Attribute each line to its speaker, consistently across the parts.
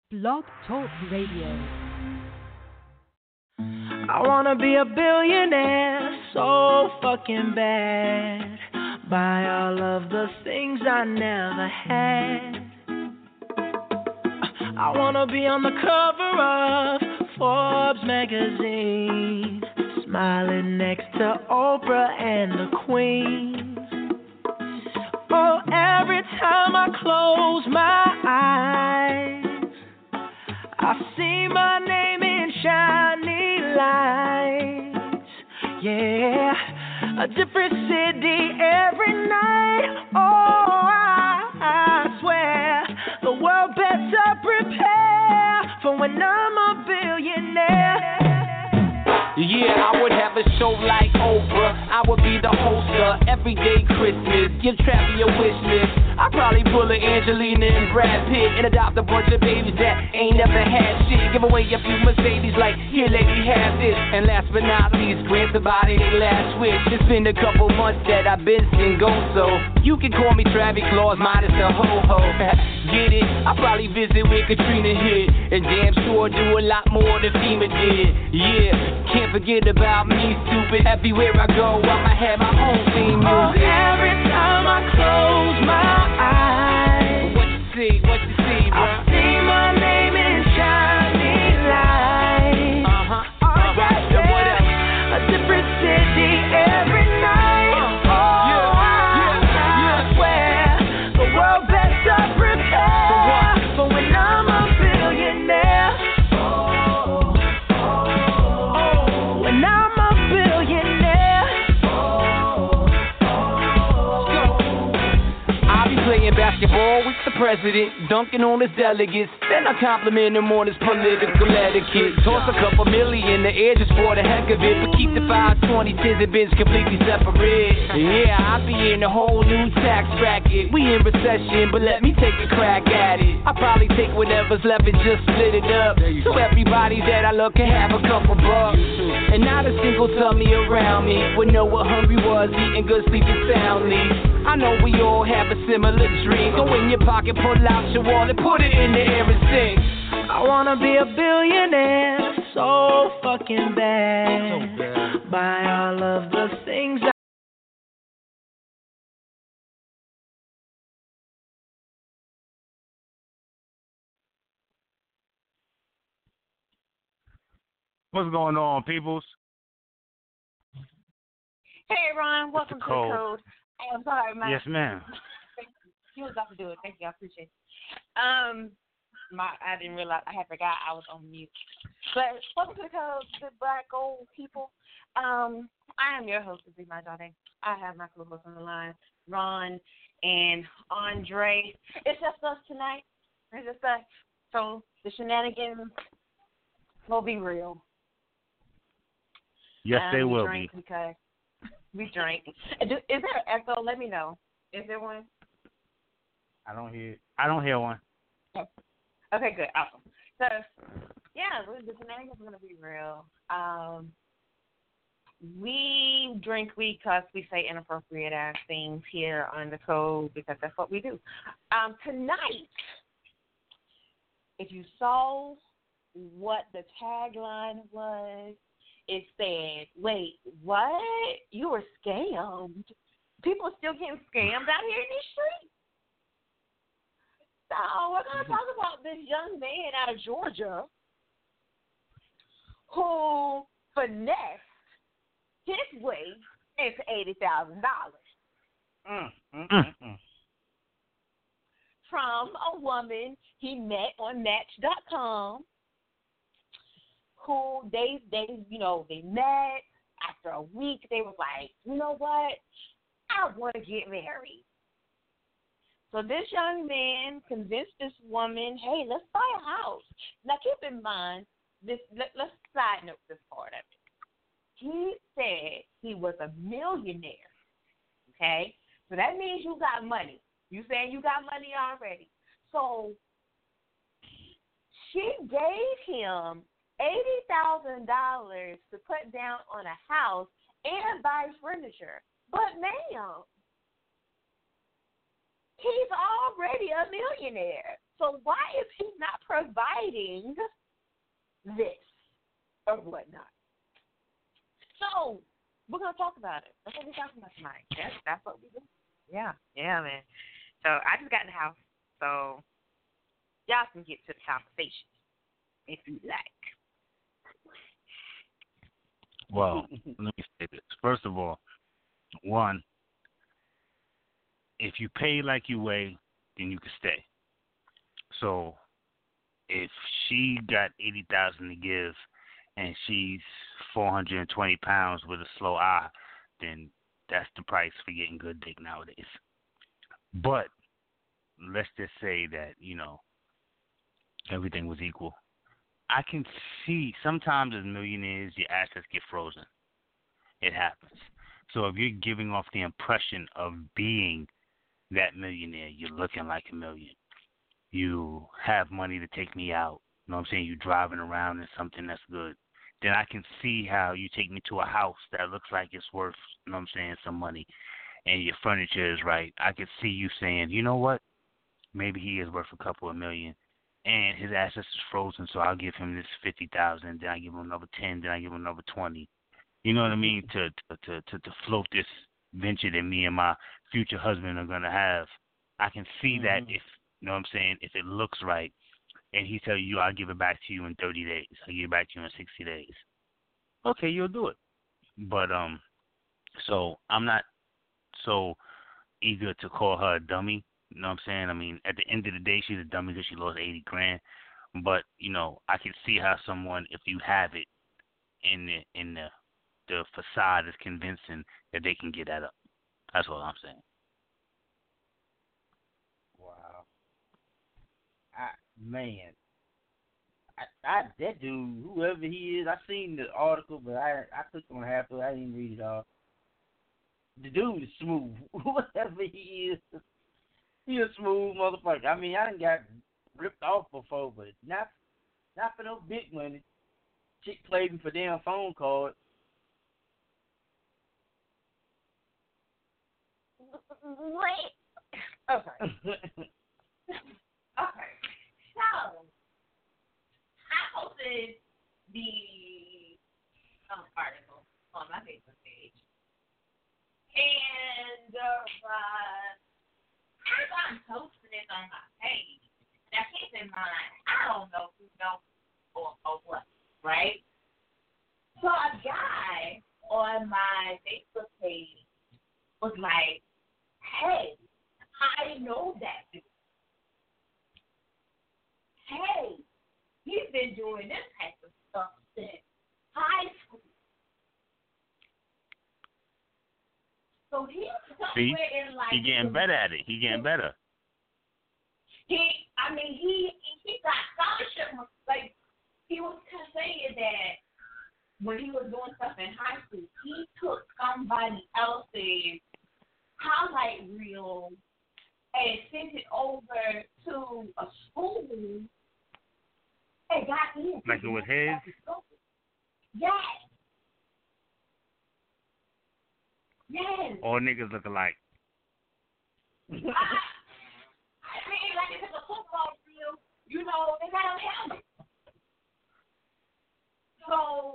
Speaker 1: Blog Talk Radio.
Speaker 2: I wanna be a billionaire so fucking bad. Buy all of the things I never had. I wanna be on the cover of Forbes magazine, smiling next to Oprah and the Queen. Oh, every time I close my eyes, I see my name in shiny lights. Yeah, a different city every night. Oh, I swear the world better prepare for when I'm a billionaire.
Speaker 3: Yeah, I would have a show like Oprah. I would be the host of Everyday Christmas. Give Travi a wish list. I'd probably pull a Angelina and Brad Pitt and adopt a bunch of babies that ain't never had shit. Give away a few Mercedes like, here lady, have this. And last but not least, grant somebody their last wish. It's been a couple months that I've been single, so you can call me Travis Claus minus the ho-ho. Get it? I'll probably visit where Katrina hit, and damn sure do a lot more than FEMA did. Yeah, can't forget about me, stupid. Everywhere I go, I'ma have my own theme music.
Speaker 2: Oh, every time I close my eyes,
Speaker 3: what you see, bro?
Speaker 2: I see my name in shiny lights.
Speaker 3: Yeah. And what else?
Speaker 2: A different city every night. I swear the world better prepare for when I'm a billionaire. When I'm a billionaire.
Speaker 3: I'll be playing basketball with the president, dunking on his delegates. Then I compliment him on his political etiquette. Toss a couple million in the air just for the heck of it, but keep the 520 Tizzit bins completely separate. Yeah, I'll be in a whole new tax bracket. We in recession, but let me take a crack at it. I'll probably take whatever's left and just split it up, so everybody that I love can have a couple bucks. And not a single tummy around me would know what hungry was, eating good, sleeping soundly. I know we all have a similar dream. Go in your pocket, pull out your wallet, put it in the air and sing.
Speaker 2: I wanna be a billionaire so fucking bad. Buy all of the things
Speaker 4: What's going on, peoples?
Speaker 5: Hey, Ron. Welcome to the code. Hey, I'm sorry, man.
Speaker 4: Yes, ma'am.
Speaker 5: You was about to do it. Thank you. I appreciate it. I didn't realize. I had forgot I was on mute. But welcome to the code, the black old people. I am your host, Be My Daughter. I have my co-host on the line, Ron and Andre. It's just us tonight. It's just us. So the shenanigans will be real.
Speaker 4: Yes, they will be.
Speaker 5: Because we drink. Is there an echo? Let me know. Is there one?
Speaker 4: I don't hear one.
Speaker 5: Oh. Okay, good. Awesome. So, yeah, the shenanigans are going to be real. We drink because we say inappropriate ass things here on the code because that's what we do. Tonight, if you saw what the tagline was, it said, wait, what? You were scammed. People are still getting scammed out here in these streets. So we're going to talk about this young man out of Georgia who finessed his way into $80,000 from a woman he met on Match.com. Who they met. After a week, they was like, you know what? I want to get married. So this young man convinced this woman, hey, let's buy a house. Now keep in mind, let's side note this part of it. He said he was a millionaire. Okay? So that means you got money. You saying you got money already. So she gave him $80,000 to put down on a house and buy furniture. But, ma'am, he's already a millionaire. So why is he not providing this or whatnot? So we're gonna talk about it. That's what we're talking about tonight. That's what we do. Yeah, man. So I just got in the house, so y'all can get to the conversation if you like.
Speaker 4: Well, let me say this. First of all, one, if you pay like you weigh, then you can stay. So if she got 80,000 to give and she's 420 pounds with a slow eye, then that's the price for getting good dick nowadays. But let's just say that, everything was equal. I can see sometimes as millionaires, your assets get frozen. It happens. So if you're giving off the impression of being that millionaire, you're looking like a million. You have money to take me out. You know what I'm saying? You're driving around in something that's good. Then I can see how you take me to a house that looks like it's worth, you know what I'm saying, some money, and your furniture is right. I could see you saying, you know what? Maybe he is worth a couple of million, and his assets is frozen, so I'll give him this 50,000. Then I give him another 10. Then I give him another 20. You know what I mean? To float this venture that me and my future husband are gonna have. I can see that if, you know what I'm saying, if it looks right, and he tell you, I'll give it back to you in 30 days. I'll give it back to you in 60 days. Okay, you'll do it. But so I'm not so eager to call her a dummy. You know what I'm saying? I mean, at the end of the day, she's a dummy because she lost 80 grand. But I can see how someone, if you have it in the facade, is convincing that they can get that up. That's all I'm saying.
Speaker 6: Wow. That dude, whoever he is, I seen the article, but I clicked on half of it. I didn't read it all. The dude is smooth. Whoever he is, he a smooth motherfucker. I mean, I done got ripped off before, but not for no big money. Chick played me for damn phone card.
Speaker 5: Wait. Okay. Okay. So, I posted the article on my Facebook page. And as I'm posting this on my page, now keep in mind, I don't know who knows or what, right? So a guy on my Facebook page was like, hey, I know that dude. Hey, he's been doing this type of stuff since high school. So he's somewhere in like...
Speaker 4: He getting better at it. He getting better.
Speaker 5: He got scholarship. Like, he was saying that when he was doing stuff in high school, he took somebody else's highlight reel and sent it over to a school and got in.
Speaker 4: Like it was his?
Speaker 5: Yes. Yes.
Speaker 4: All niggas look alike.
Speaker 5: I mean, like if it's a football field, they got a helmet. So,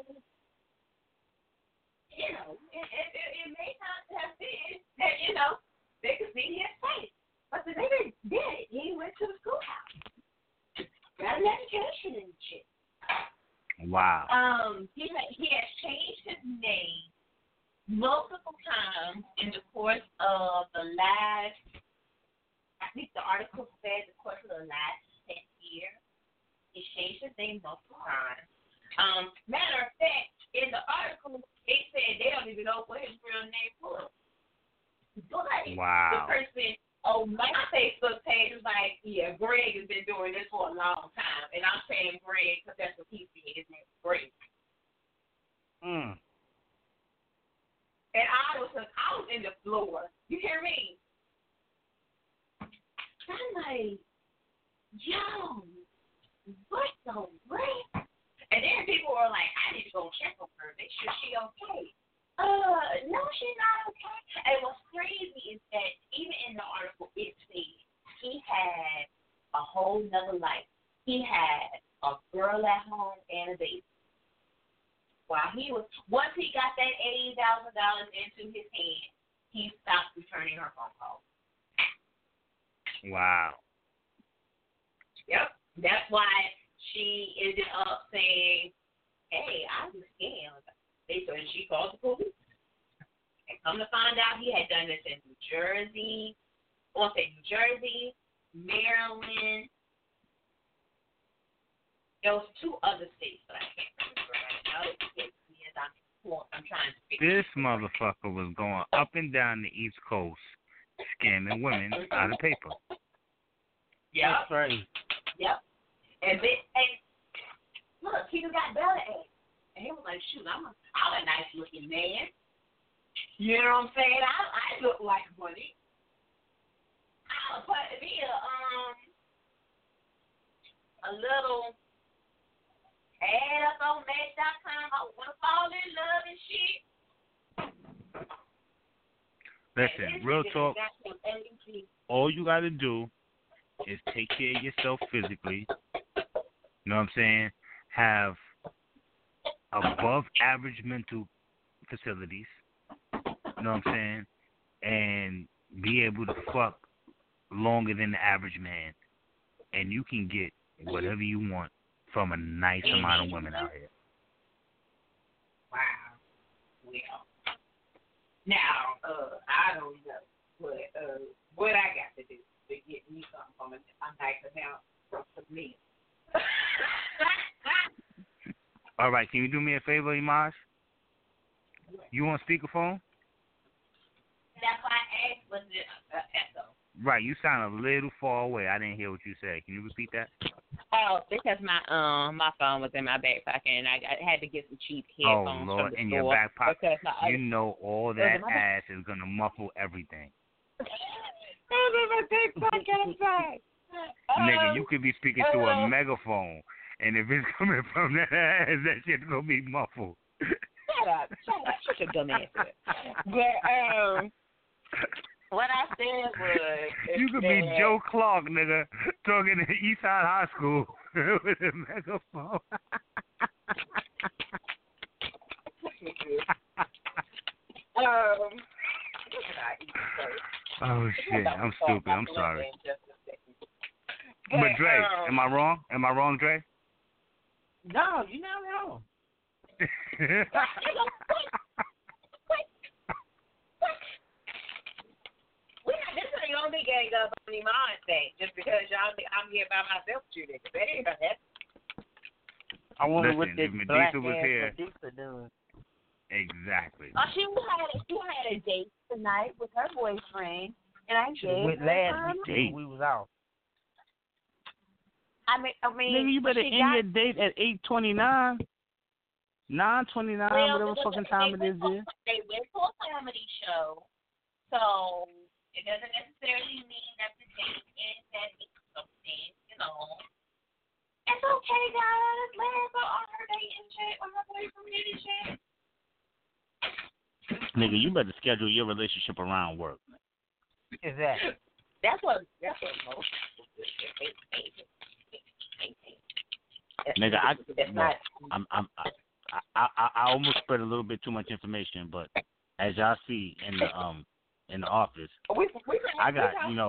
Speaker 5: it may not have been that, they could see his face. But the nigga did it. He went to the schoolhouse. Got an education and shit.
Speaker 4: Wow.
Speaker 5: He has changed his name multiple times in the course of the last, I think the article said the course of the last 10 years. He changed his name multiple times. Matter of fact, in the article, it said they don't even know what his real name was. But
Speaker 4: wow.
Speaker 5: The person on my Facebook page was like, yeah, Greg has been doing this for a long time. And I'm saying Greg because that's what he said. His name is Greg. And I was in the floor. You hear me? I'm like, yo, what the what? And then people were like, I need to go check on her, make sure she okay. No, she's not okay. And what's crazy is that even in the article, it said he had a whole nother life. He had a girl at home and a baby. Once he got that $80,000 into his hand, he stopped returning her phone calls.
Speaker 4: Wow.
Speaker 5: Yep. That's why she ended up saying, hey, I was scammed. So she called the police. And come to find out, he had done this in New Jersey, Maryland. There was 2 other states, but I can't remember right now. I'm trying to figure
Speaker 4: This motherfucker was going up and down the East Coast scamming women out of paper.
Speaker 5: Yep.
Speaker 6: That's crazy.
Speaker 5: Yep. And look, he got better at it. And he was like, shoot, I'm a nice looking man. You know what I'm saying? I look like money. I'll put me a little ad up on Match.com. I want to fall in love and shit.
Speaker 4: Listen, real talk, all you got to do is take care of yourself physically. You know what I'm saying? Have above average mental facilities. You know what I'm saying? And be able to fuck longer than the average man. And you can get whatever you want from a nice amount of women out here.
Speaker 5: Wow. Well, now, I don't know what I got to do to get me something from a nice amount from me.
Speaker 4: All right, can you do me a favor, Imaj? You on speakerphone?
Speaker 5: That's why I asked, was it echo?
Speaker 4: Right, you sound a little far away. I didn't hear what you said. Can you repeat that?
Speaker 5: Oh, because my phone was in my back pocket and I had to get some cheap headphones.
Speaker 4: Oh Lord,
Speaker 5: from the
Speaker 4: in
Speaker 5: store
Speaker 4: your back pocket. You know all that
Speaker 5: my
Speaker 4: ass is gonna muffle everything. Nigga, you could be speaking through a megaphone, and if it's coming from that ass, that shit's gonna be muffled.
Speaker 5: Shut up, shut your dumb ass up. But what I said was
Speaker 4: you could be Joe Clark, nigga, talking to Eastside High School with a megaphone. Oh shit, I'm stupid. I'm sorry. But Dre, am I wrong? Am I wrong, Dre?
Speaker 6: No, you're not wrong.
Speaker 5: This ain't gonna be gang up on the mind thing just because y'all think I'm here by myself with you niggas. That ain't gonna happen.
Speaker 6: I wonder what
Speaker 4: Listen,
Speaker 6: this
Speaker 4: if
Speaker 6: black
Speaker 4: Medusa was
Speaker 6: ass
Speaker 4: here.
Speaker 6: Medusa doing.
Speaker 4: Exactly.
Speaker 5: She had a date tonight with her boyfriend, and I
Speaker 6: Should have went last week when we was out.
Speaker 5: I mean,
Speaker 4: Nigga, you better end your date at 8:29, 9:29, whatever fucking time it is.
Speaker 5: They went to a comedy show, so it doesn't necessarily mean that the date ends at something, you know. It's okay, guys. Let her go on her date and chat with her boyfriend and chat.
Speaker 4: Nigga, you better schedule your relationship around work.
Speaker 6: Exactly.
Speaker 5: That's what most people do.
Speaker 4: Nigga, I almost spread a little bit too much information, but as y'all see in the office, I got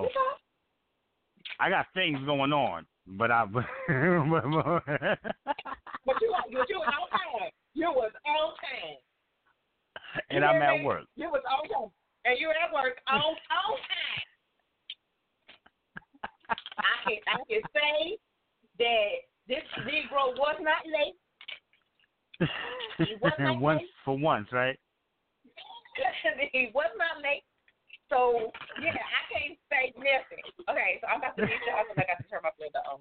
Speaker 4: I got things going on, but
Speaker 5: But you on time. You was on time.
Speaker 4: And I'm at work.
Speaker 5: You was on time. And you at work on time. I can say that this Negro was not late. He was not late.
Speaker 4: For once, right?
Speaker 5: He was not late. So, yeah, I can't say nothing. Okay, so I'm about to leave the house and I got to turn my window on.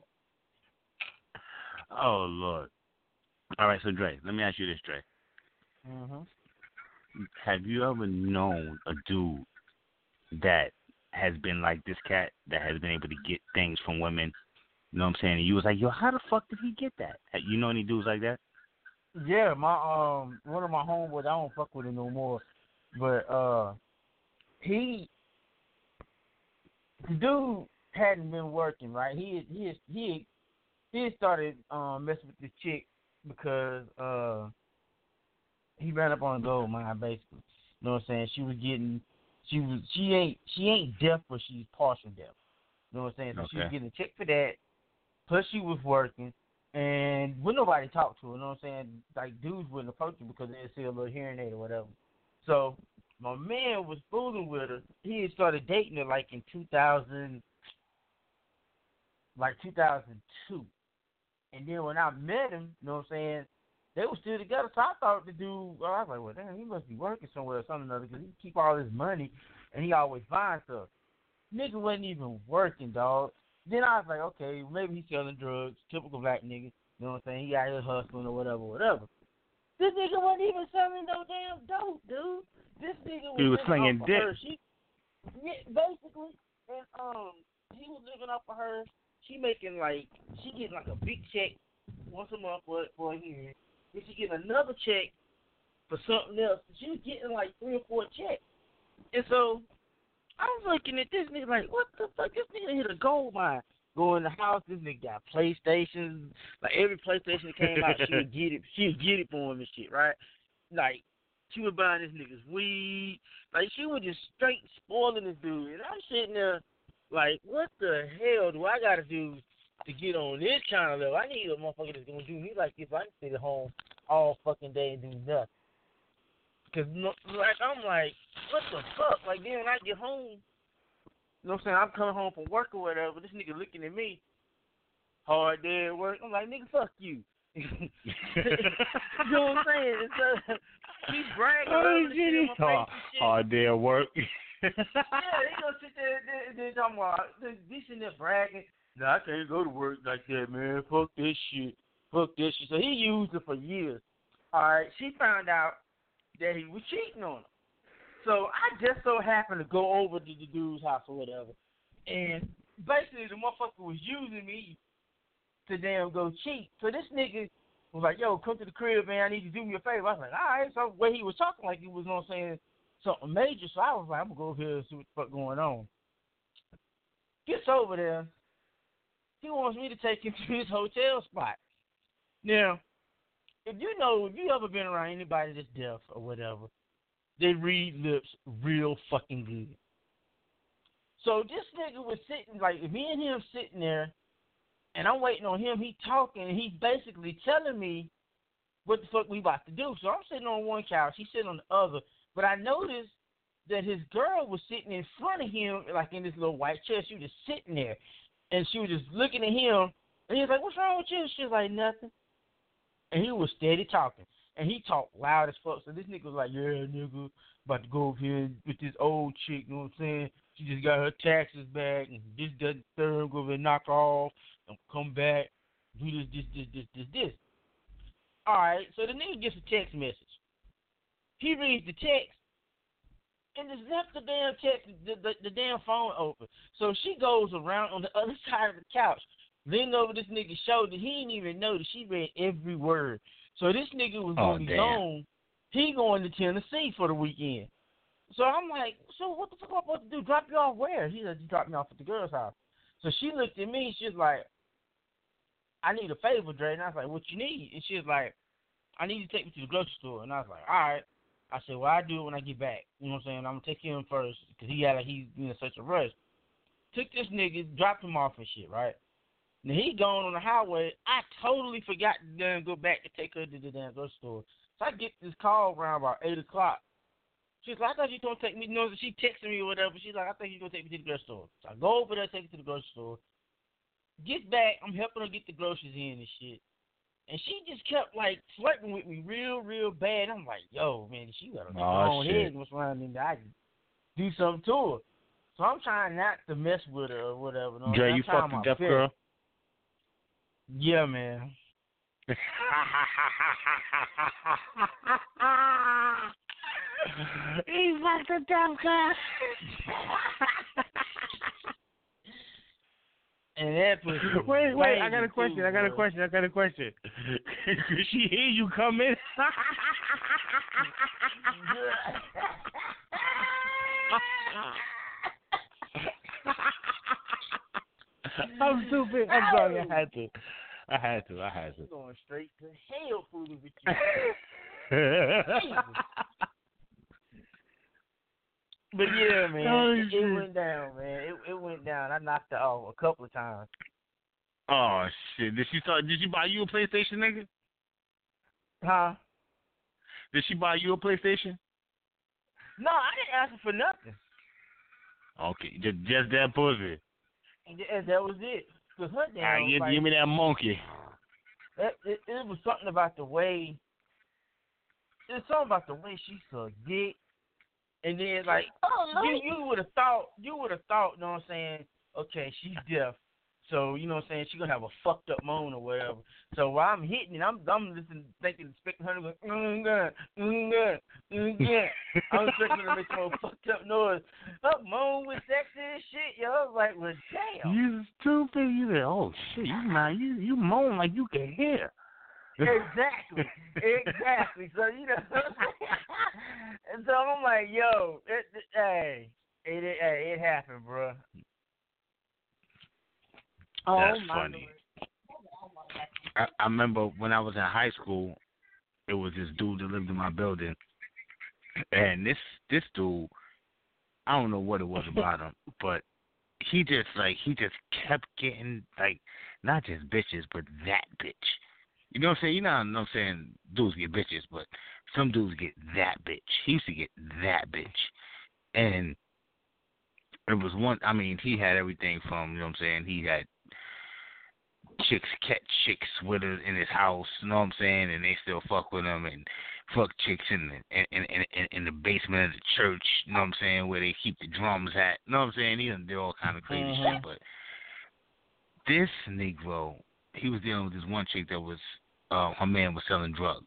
Speaker 4: Oh, Lord. All right, so Dre, let me ask you this, Dre.
Speaker 6: Mm-hmm.
Speaker 4: Have you ever known a dude that has been like this cat, that has been able to get things from women? You know what I'm saying? And you was like, yo, how the fuck did he get that? You know any dudes like that?
Speaker 6: Yeah, my one of my homeboys, I don't fuck with him no more, but the dude hadn't been working, right? He started messing with this chick because he ran up on a gold mine, basically. You know what I'm saying? She ain't deaf, but she's partial deaf. You know what I'm saying? So she was getting a check for that. Plus she was working, and when nobody talked to her, you know what I'm saying? Like dudes wouldn't approach her because they'd see a little hearing aid or whatever. So my man was fooling with her. He had started dating her like in 2002. And then when I met him, you know what I'm saying, they were still together. So I thought the dude, I was like, well, damn, he must be working somewhere or something or other because he keep all his money and he always buying stuff. Nigga wasn't even working, dog. Then I was like, okay, maybe he's selling drugs, typical black nigga. You know what I'm saying? He out here hustling or whatever. This nigga wasn't even selling no damn dope, dude. This nigga was,
Speaker 4: he was slinging dick.
Speaker 6: Basically. And he was living off of her. She getting like a big check once a month for a year. Then she getting another check for something else. She was getting like 3 or 4 checks. And so I was looking at this nigga like, what the fuck? This nigga hit a gold mine. Go in the house, this nigga got PlayStations. Like every PlayStation that came out, she would get it. She would get it for him and shit, right? Like she was buying this nigga's weed. Like she was just straight spoiling this dude. And I'm sitting there like, what the hell do I gotta do to get on this kind of level? I need a motherfucker that's gonna do me like this. I can sit at home all fucking day and do nothing. Cause like I'm like, what the fuck? Like then when I get home, you know what I'm saying? I'm coming home from work or whatever. This nigga looking at me, hard day at work. I'm like, nigga, fuck you. You know what I'm saying? So, he's bragging over the shit in my face and shit.
Speaker 4: Hard day at work.
Speaker 6: Yeah, he gonna sit there and talking about this and that bragging. No, I can't go to work like that, man. Fuck this shit. So he used it for years. All right, she found out that he was cheating on her. So I just so happened to go over to the dude's house or whatever, and basically the motherfucker was using me to damn go cheat. So this nigga was like, yo, come to the crib, man. I need you to do me a favor. I was like, all right. So where he was talking like he was, you know what I'm saying, something major. So I was like, I'm going to go over here and see what the fuck going on. Gets over there. He wants me to take him to his hotel spot. Now, if you ever been around anybody that's deaf or whatever, they read lips real fucking good. So this nigga was sitting, like, me and him sitting there, and I'm waiting on him. He talking, and he's basically telling me what the fuck we about to do. So I'm sitting on one couch. He's sitting on the other. But I noticed that his girl was sitting in front of him, like in this little white chair. She was just sitting there, and she was just looking at him. And he was like, what's wrong with you? And she was like, nothing. And he was steady talking. And he talked loud as fuck. So this nigga was like, yeah, nigga, about to go over here with this old chick, you know what I'm saying? She just got her taxes back, and this, that, third, go over and knock her off, and come back, do this. All right, so the nigga gets a text message. He reads the text, and just left the damn text, the damn phone open. So she goes around on the other side of the couch, leaning over this nigga's shoulder. He didn't even notice. She read every word. So this nigga was going to be gone. He going to Tennessee for the weekend. So I'm like, so what the fuck am I supposed to do? Drop you off where? He said, you drop me off at the girl's house. So she looked at me. She was like, I need a favor, Dre. And I was like, what you need? And she was like, I need you to take me to the grocery store. And I was like, all right. I said, well, I'll do it when I get back. You know what I'm saying? I'm going to take him first because he's in such a rush. Took this nigga, dropped him off and shit, right? Now, he gone on the highway. I totally forgot to damn go back to take her to the damn grocery store. So I get this call around about 8 o'clock. She's like, I thought you were going to take me. You know, she texted me or whatever. She's like, I think you're going to take me to the grocery store. So I go over there, take her to the grocery store. Get back. I'm helping her get the groceries in and shit. And she just kept, like, flirting with me real, real bad. I'm like, yo, man, she got a long head and what's around in there. I can do something to her. So I'm trying not to mess with her or whatever. You know?
Speaker 4: Dre, you fucked the deaf girl?
Speaker 6: Yeah, man.
Speaker 4: He fucked the deaf girl.
Speaker 6: And that pussy.
Speaker 4: Wait, I got a question. Could she hear you coming? I'm stupid. I'm sorry. I had to.
Speaker 6: You're going straight to hell fooling with you. But yeah, man, it went down, man. It went down. I knocked it off a couple of times.
Speaker 4: Oh shit! Did she buy you a PlayStation, nigga?
Speaker 6: Huh?
Speaker 4: Did she buy you a PlayStation?
Speaker 6: No, I didn't ask her for nothing.
Speaker 4: Okay, just that pussy.
Speaker 6: And that was it. Cause her damn,
Speaker 4: give me that monkey.
Speaker 6: It was something about the way. It's something about the way she sucked dick. And then, like, you would have thought, you know what I'm saying? Okay, she's deaf. So, you know what I'm saying? She's going to have a fucked up moan or whatever. So while I'm hitting it, I'm listening, expecting her to go, I'm expecting her to make some fucked up noise. Her moan was sexy as shit, yo. I was like, well, damn.
Speaker 4: You stupid. You said, oh, shit, you moan like you can hear.
Speaker 6: Exactly. So, you know, and so I'm like, yo, it happened, bro.
Speaker 4: That's funny. I remember when I was in high school, it was this dude that lived in my building, and this dude, I don't know what it was about him, but he just kept getting, like, not just bitches, but that bitch. You know what I'm saying? You know what I'm saying? Dudes get bitches, but some dudes get that bitch. He used to get that bitch. And it was one, I mean, he had everything from, you know what I'm saying? He had catch chicks with her in his house, you know what I'm saying? And they still fuck with him, and fuck chicks in the basement of the church, you know what I'm saying? Where they keep the drums at, you know what I'm saying? He done did all kind of crazy shit, but this Negro, he was dealing with this one chick that was, her man was selling drugs.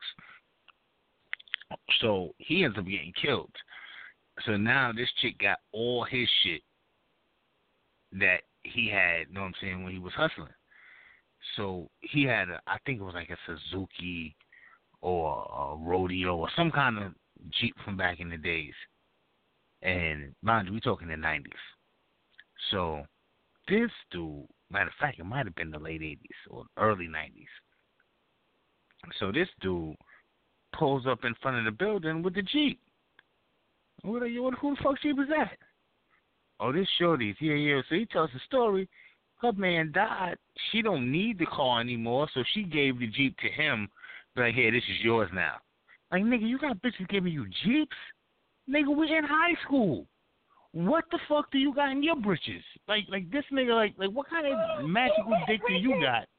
Speaker 4: So he ends up getting killed. So now this chick got all his shit that he had, you know what I'm saying, when he was hustling. So he had, I think it was like a Suzuki or a Rodeo or some kind of Jeep from back in the days. And mind you, we're talking the 90s. So this dude, matter of fact, it might have been the late 80s or early 90s. So this dude pulls up in front of the building with the Jeep. Who the fuck Jeep is that? Oh, this shorty's. Yeah. So he tells the story. Her man died. She don't need the car anymore, so she gave the Jeep to him. Like, hey, this is yours now. Like, nigga, you got bitches giving you Jeeps? Nigga, we're in high school. What the fuck do you got in your britches? Like this nigga, like what kind of magical dick do you got?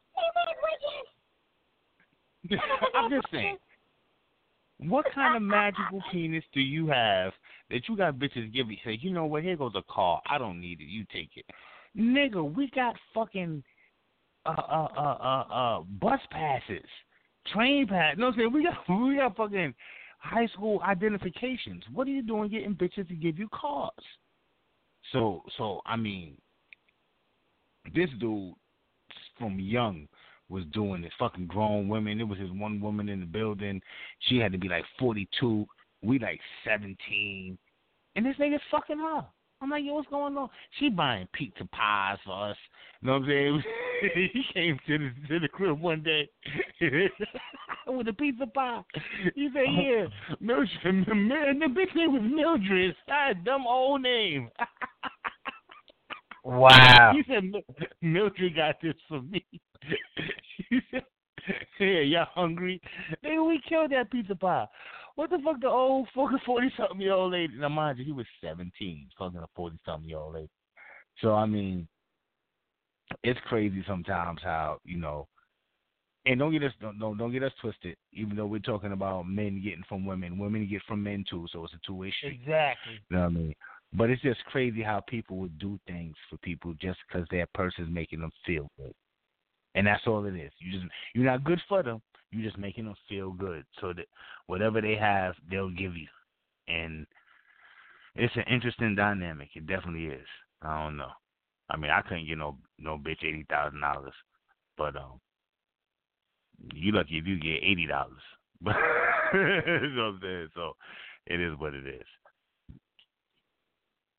Speaker 4: I'm just saying. What kind of magical penis do you have that you got bitches give you? Say, you know what? Here goes a car. I don't need it. You take it, nigga. We got fucking bus passes, train passes. No, I'm saying we got fucking high school identifications. What are you doing getting bitches to give you cars? So I mean, this dude from young was doing this. Fucking grown women. It was this one woman in the building. She had to be like 42. We like 17. And this nigga's fucking her. I'm like, yo, what's going on? She buying pizza pies for us. You know what I'm saying? He came to the crib one day with a pizza pie. He said, yeah, Mildred. The bitch name was Mildred. That's a dumb old name.
Speaker 6: Wow.
Speaker 4: He said, Mildred got this for me. He said, yeah, y'all hungry? Nigga, we killed that pizza pie. What the fuck, the old fucking 40-something-year-old lady? Now, mind you, he was 17, fucking a 40-something-year-old lady. So, I mean, it's crazy sometimes how, you know, and don't get us twisted, even though we're talking about men getting from women. Women get from men, too, so it's a two-way street.
Speaker 6: Exactly.
Speaker 4: You know what I mean? But it's just crazy how people would do things for people just because their person's making them feel good. And that's all it is. You're not good for them. You're just making them feel good so that whatever they have, they'll give you. And it's an interesting dynamic. It definitely is. I don't know. I mean, I couldn't get no bitch $80,000, but you lucky if you get $80. But you know what I'm saying? So it is what it is.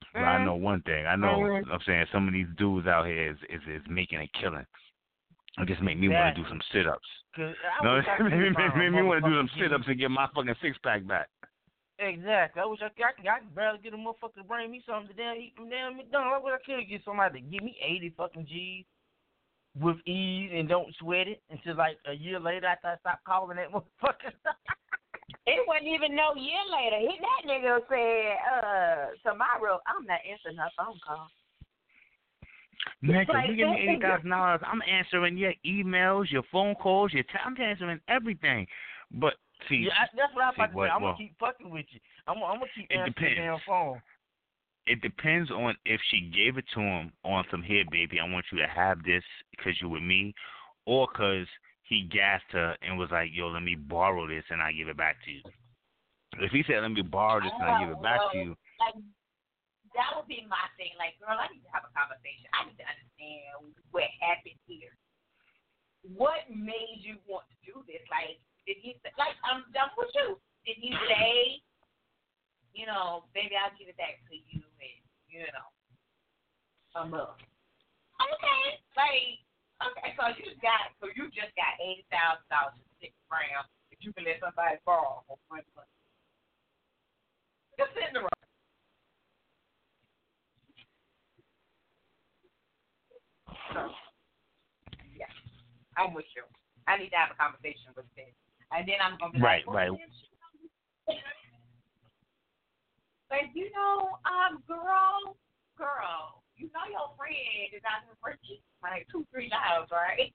Speaker 4: But I know one thing. I know. I'm saying some of these dudes out here is making a killing. It just make me want to do some sit-ups. No, it made me want to do some sit-ups and get my fucking six-pack back.
Speaker 6: Exactly. I wish I could barely get a motherfucker to bring me something to eat from damn McDonald's. I wish I could get somebody to give me 80 fucking G's with ease and don't sweat it until like a year later after I stopped calling that motherfucker.
Speaker 5: It wasn't even no year later. That nigga said, tomorrow I'm not answering her phone call.
Speaker 4: Nigga, you give me $80,000, I'm answering your emails, your phone calls, I'm answering everything. But see,
Speaker 6: that's what I'm about to say. I'm gonna keep fucking with you. I'm gonna keep answering the damn phone.
Speaker 4: It depends on if she gave it to him on some here, baby. I want you to have this because you're with me, or because he gassed her and was like, yo, let me borrow this and I give it back to you. If he said, let me borrow this and I give it back to you.
Speaker 5: Like, that would be my thing. Like, girl, I need to have a conversation. I need to understand what happened here. What made you want to do this? Like, did he say, like, I'm done with you. Did he say, you know, baby, I'll give it back to you and, you know, I'm up. Okay. Like, okay, so you just got $80,000 to stick around if you can let somebody borrow for money. Just sit in the room. So, yeah, I'm with you. I need to have a conversation with him. And then I'm going to be
Speaker 4: right.
Speaker 5: Like, you know, girl, you know your friend is out here for like $2-3, right?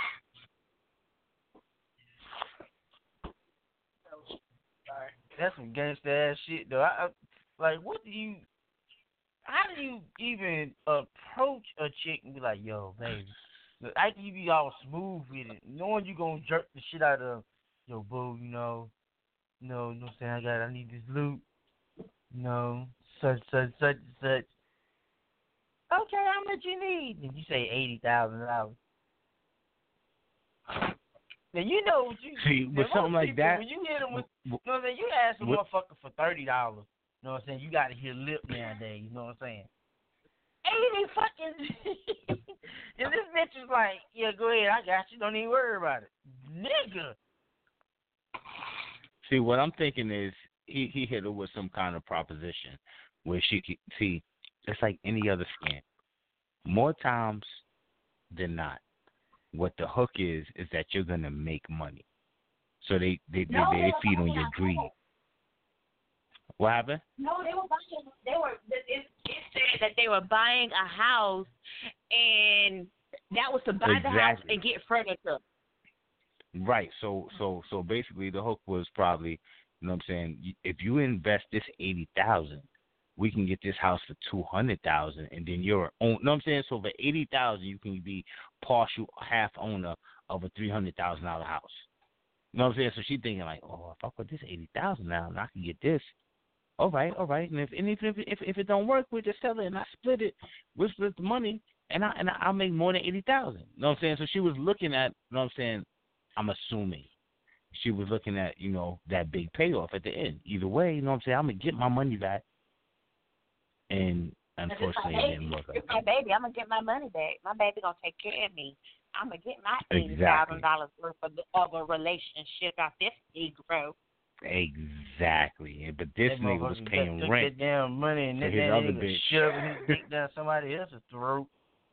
Speaker 5: So, sorry.
Speaker 6: That's some gangsta ass shit, though. Like, how do you even approach a chick and be like, yo, baby, I can be all smooth with it, knowing you gonna jerk the shit out of, yo, boo, you know what I'm saying, I need this loot, such. Okay, how much you need? And you say $80,000. Now you know what you
Speaker 4: see with something like
Speaker 6: people,
Speaker 4: that.
Speaker 6: When you hit them with, you ask a motherfucker for $30. You know what I'm saying? You got to hear lip nowadays. You know what I'm saying? 80 fucking. And this bitch is like, yeah, go ahead, I got you. Don't even worry about it, nigga.
Speaker 4: See, what I'm thinking is he hit her with some kind of proposition where she could see. It's like any other scam. More times than not, what the hook is that you're gonna make money. So they feed on your greed. What happened?
Speaker 5: No, it said that they were buying a house, and that was to buy the house and get furniture.
Speaker 4: Right. So basically, the hook was probably, you know what I'm saying, if you invest this $80,000, we can get this house for $200,000, and then you're own. You know what I'm saying? So for $80,000, you can be partial half owner of a $300,000 house. You know what I'm saying? So she's thinking like, oh, if I put this $80,000 now, I can get this. All right. And if it don't work, we'll just sell it and I split it. We'll split the money, and I'll make more than $80,000. You know what I'm saying? So she was looking at. You know what I'm saying? I'm assuming she was looking at, that big payoff at the end. Either way, you know what I'm saying? I'm gonna get my money back. And unfortunately, it didn't work out.
Speaker 5: It's my baby. I'm gonna get my money back. My baby gonna take care of me. I'm gonna get my
Speaker 4: $80,000
Speaker 5: worth of a relationship out this Negro.
Speaker 4: Exactly. But this nigga was paying rent.
Speaker 6: That damn money and
Speaker 4: for
Speaker 6: that
Speaker 4: his other
Speaker 6: nigga
Speaker 4: bitch.
Speaker 6: shoving his dick down somebody else's throat.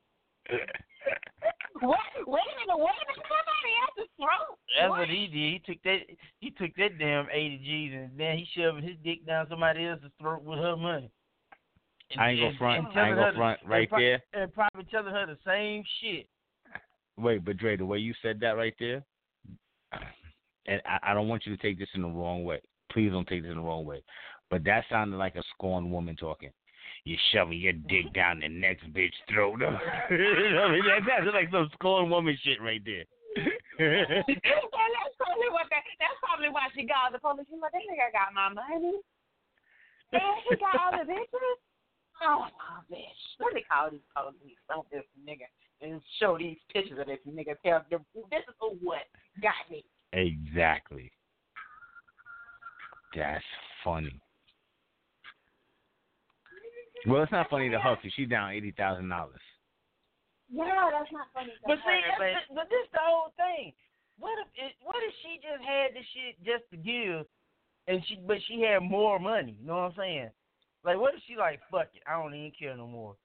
Speaker 5: What? Wait a minute, somebody else's throat.
Speaker 6: That's what he did. He took that damn 80 G's and then he shoving his dick down somebody else's throat with her money.
Speaker 4: I ain't gonna front right there.
Speaker 6: And probably telling her the same shit.
Speaker 4: Wait, but Dre, the way you said that right there, and I don't want you to take this in the wrong way. Please don't take this in the wrong way. But that sounded like a scorned woman talking. You're shoving your dick down the next bitch throat. I mean, that's like some scorned woman shit right there.
Speaker 5: That's probably why she got the police. She's like, this nigga got my money. And he got all the bitches. Oh, bitch. Let me call these police on this nigga and show these pictures of this nigga. Tell them, this is for what got me.
Speaker 4: Exactly. That's funny.
Speaker 7: Well, it's not funny to her because she's down $80,000.
Speaker 5: Yeah, that's not funny.
Speaker 6: But see, but this the whole thing. What if she just had this shit just to give, but she had more money? You know what I'm saying? Like, what if she like, fuck it, I don't even care no more.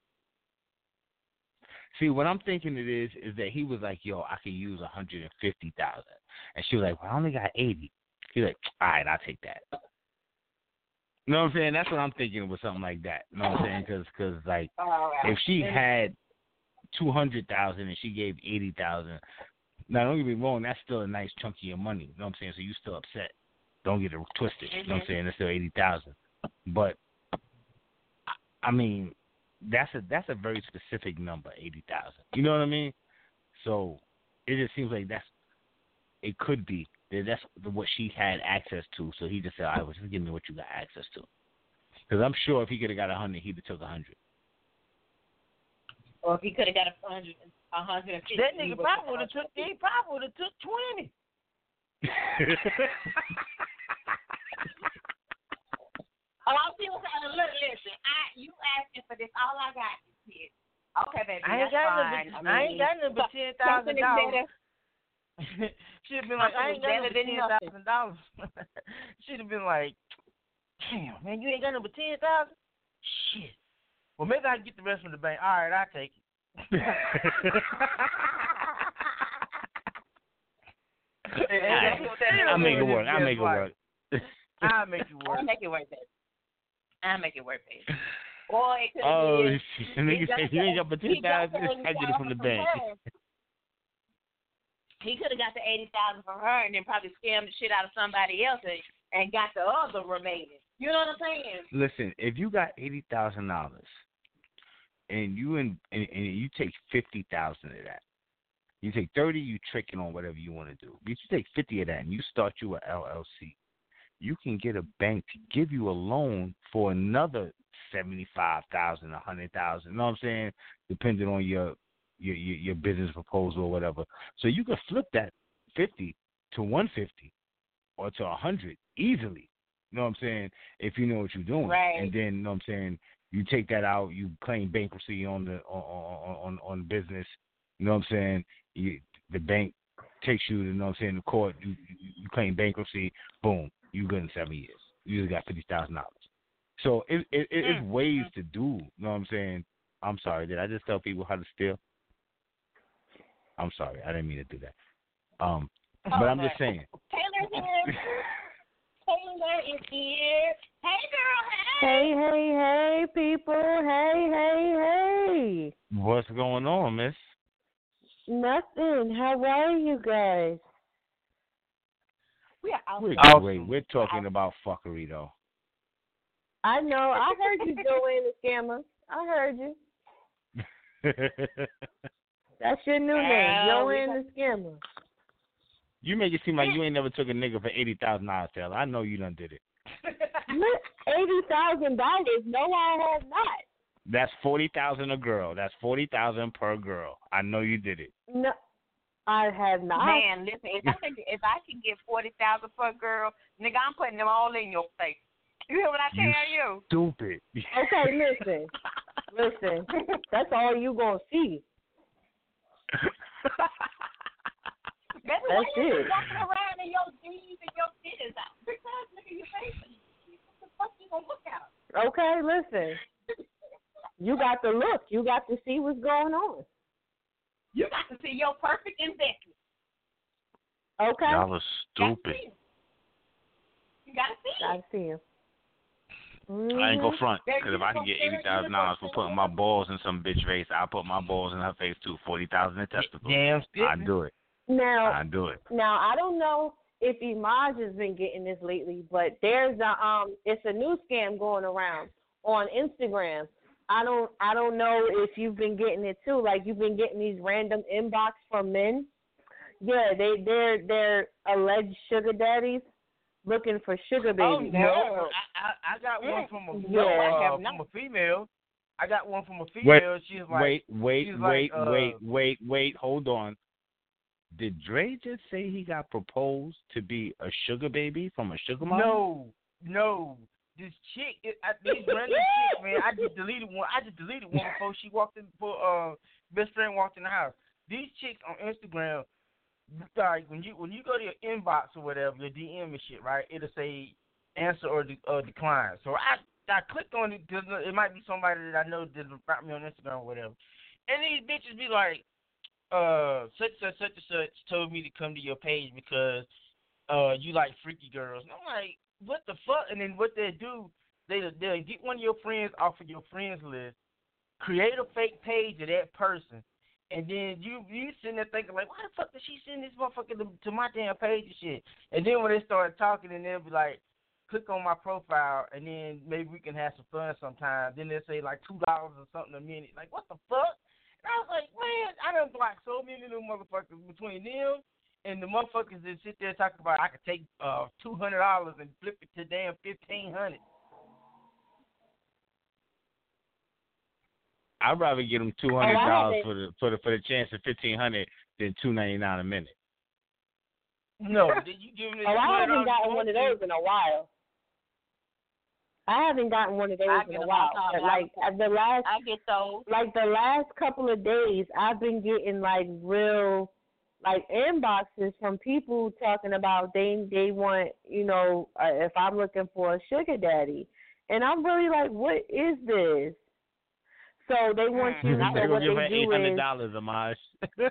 Speaker 7: See, what I'm thinking it is that he was like, yo, I could use 150,000, and she was like, well, I only got 80. He's like, all right, I'll take that. You know what I'm saying? That's what I'm thinking with something like that. You know what I'm saying? Because like, if she had 200,000 and she gave 80,000, now don't get me wrong, that's still a nice chunk of your money. You know what I'm saying? So you still upset. Don't get it twisted. You know what I'm saying? It's still 80,000. But I mean, that's a very specific number, 80,000. You know what I mean? So it just seems like it could be that's what she had access to. So he just said, all right, well, just give me what you got access to. Because I'm sure if he could have got 100, he'd have took 100.
Speaker 5: Or if he could have got 150.
Speaker 6: That nigga probably would have took 20.
Speaker 5: Oh, listen, you asking for this. All I got is this. Okay, baby,
Speaker 6: I ain't got nothing but $10,000. She'd have been like, I ain't got nothing but $10,000. She'd have been like, damn, man, you ain't got nothing but 10,000? Shit. Well, maybe I can get the rest from the bank. All right, I'll take it.
Speaker 7: I'll make it work.
Speaker 6: I'll make it work.
Speaker 5: I'll make it work, baby. Or it could
Speaker 7: be. Nigga said you ain't got but 10,000. I get it from the bank.
Speaker 5: He could have got the 80,000 from her and then probably scammed the shit out of somebody else and got the other remaining. You know what I'm saying?
Speaker 7: Listen, if you got $80,000 and you take 50,000 of that, you take 30, you tricking on whatever you want to do. If you take 50 of that and you start you an LLC, you can get a bank to give you a loan for another 75,000, 100,000. You know what I'm saying? Depending on your business proposal or whatever. So you could flip that 50 to 150 or to 100 easily. You know what I'm saying? If you know what you're doing,
Speaker 5: right.
Speaker 7: And then you know what I'm saying, you take that out, you claim bankruptcy on the business. You know what I'm saying? The bank takes you, you know what I'm saying, to court. You claim bankruptcy. Boom, you good in 7 years. You just got $50,000. So it's ways to do. You know what I'm saying? I'm sorry. Did I just tell people how to steal? I'm sorry. I didn't mean to do that. But I'm just saying.
Speaker 5: Taylor's here. Taylor is here. Hey, girl.
Speaker 8: Hey. Hey, people. Hey.
Speaker 7: What's going on, miss?
Speaker 8: Nothing. How are you guys?
Speaker 5: We're
Speaker 7: great. We're talking about fuckery, though.
Speaker 8: I know. I heard you, Joanne the Scammer. I heard you. That's your new name, Joanne the Scammer.
Speaker 7: You make it seem like you ain't never took a nigga for $80,000, Taylor. I know you done did it.
Speaker 8: $80,000? No, I have not.
Speaker 7: That's $40,000 a girl. That's $40,000 per girl. I know you did it.
Speaker 8: No, I have not.
Speaker 5: Man, listen, if I can get 40,000 per girl, nigga, I'm putting them all in your face. You hear what I tell you?
Speaker 7: Stupid.
Speaker 8: Okay, listen. That's all you gonna see.
Speaker 5: That's it. Walking around in your jeans and your titties out. Because look at your face. What the fuck you gonna look at?
Speaker 8: Okay, listen. You got to look. You got to see what's going on.
Speaker 5: You got to see your perfect investment.
Speaker 8: Okay.
Speaker 7: Y'all are stupid.
Speaker 5: You got to see it.
Speaker 8: Got to see him. Mm-hmm.
Speaker 7: I ain't go front, because if I can get $80,000 for putting my balls in some bitch face, I'll put my balls in her face too. 40,000 in testicles.
Speaker 6: Damn,
Speaker 7: I do it.
Speaker 8: Now,
Speaker 7: I do it.
Speaker 8: Now, I don't know if Imaj has been getting this lately, but there's it's a new scam going around on Instagram. I don't know if you've been getting it too. Like, you've been getting these random inbox from men. Yeah, they're alleged sugar daddies looking for sugar babies.
Speaker 6: Oh no, I got one from a female. I got one from a female. She's like,
Speaker 7: wait. Hold on. Did Dre just say he got proposed to be a sugar baby from a sugar mama?
Speaker 6: No. this chick, these random chicks, man. I just deleted one before she walked in. Before best friend walked in the house. These chicks on Instagram, like when you go to your inbox or whatever, your DM and shit, right? It'll say answer or decline. So I clicked on it because it might be somebody that I know that brought me on Instagram or whatever. And these bitches be like, such and such told me to come to your page because you like freaky girls. And I'm like, what the fuck? And then what they do, they'll get one of your friends off of your friends list, create a fake page of that person, and then you sitting there thinking like, why the fuck did she send this motherfucker to my damn page and shit? And then when they start talking, and they'll be like, click on my profile, and then maybe we can have some fun sometime. Then they'll say like $2 or something a minute. Like, what the fuck? And I was like, man, I done blocked so many of them motherfuckers between them and the motherfuckers that sit there talking about I could take $200 and flip it to damn $1,500.
Speaker 7: I'd rather get them $200 for the chance of $1,500 than $2.99 a minute.
Speaker 6: No, did you give me?
Speaker 8: I haven't gotten one of those in a while. I haven't gotten one of those in a while. But like
Speaker 5: I get those.
Speaker 8: Like the last couple of days, I've been getting like real, like inboxes from people talking about they want, you know, if I'm looking for a sugar daddy, and I'm really like, what is this? So they want you. So what they do
Speaker 7: $800, Amaj.
Speaker 5: $800,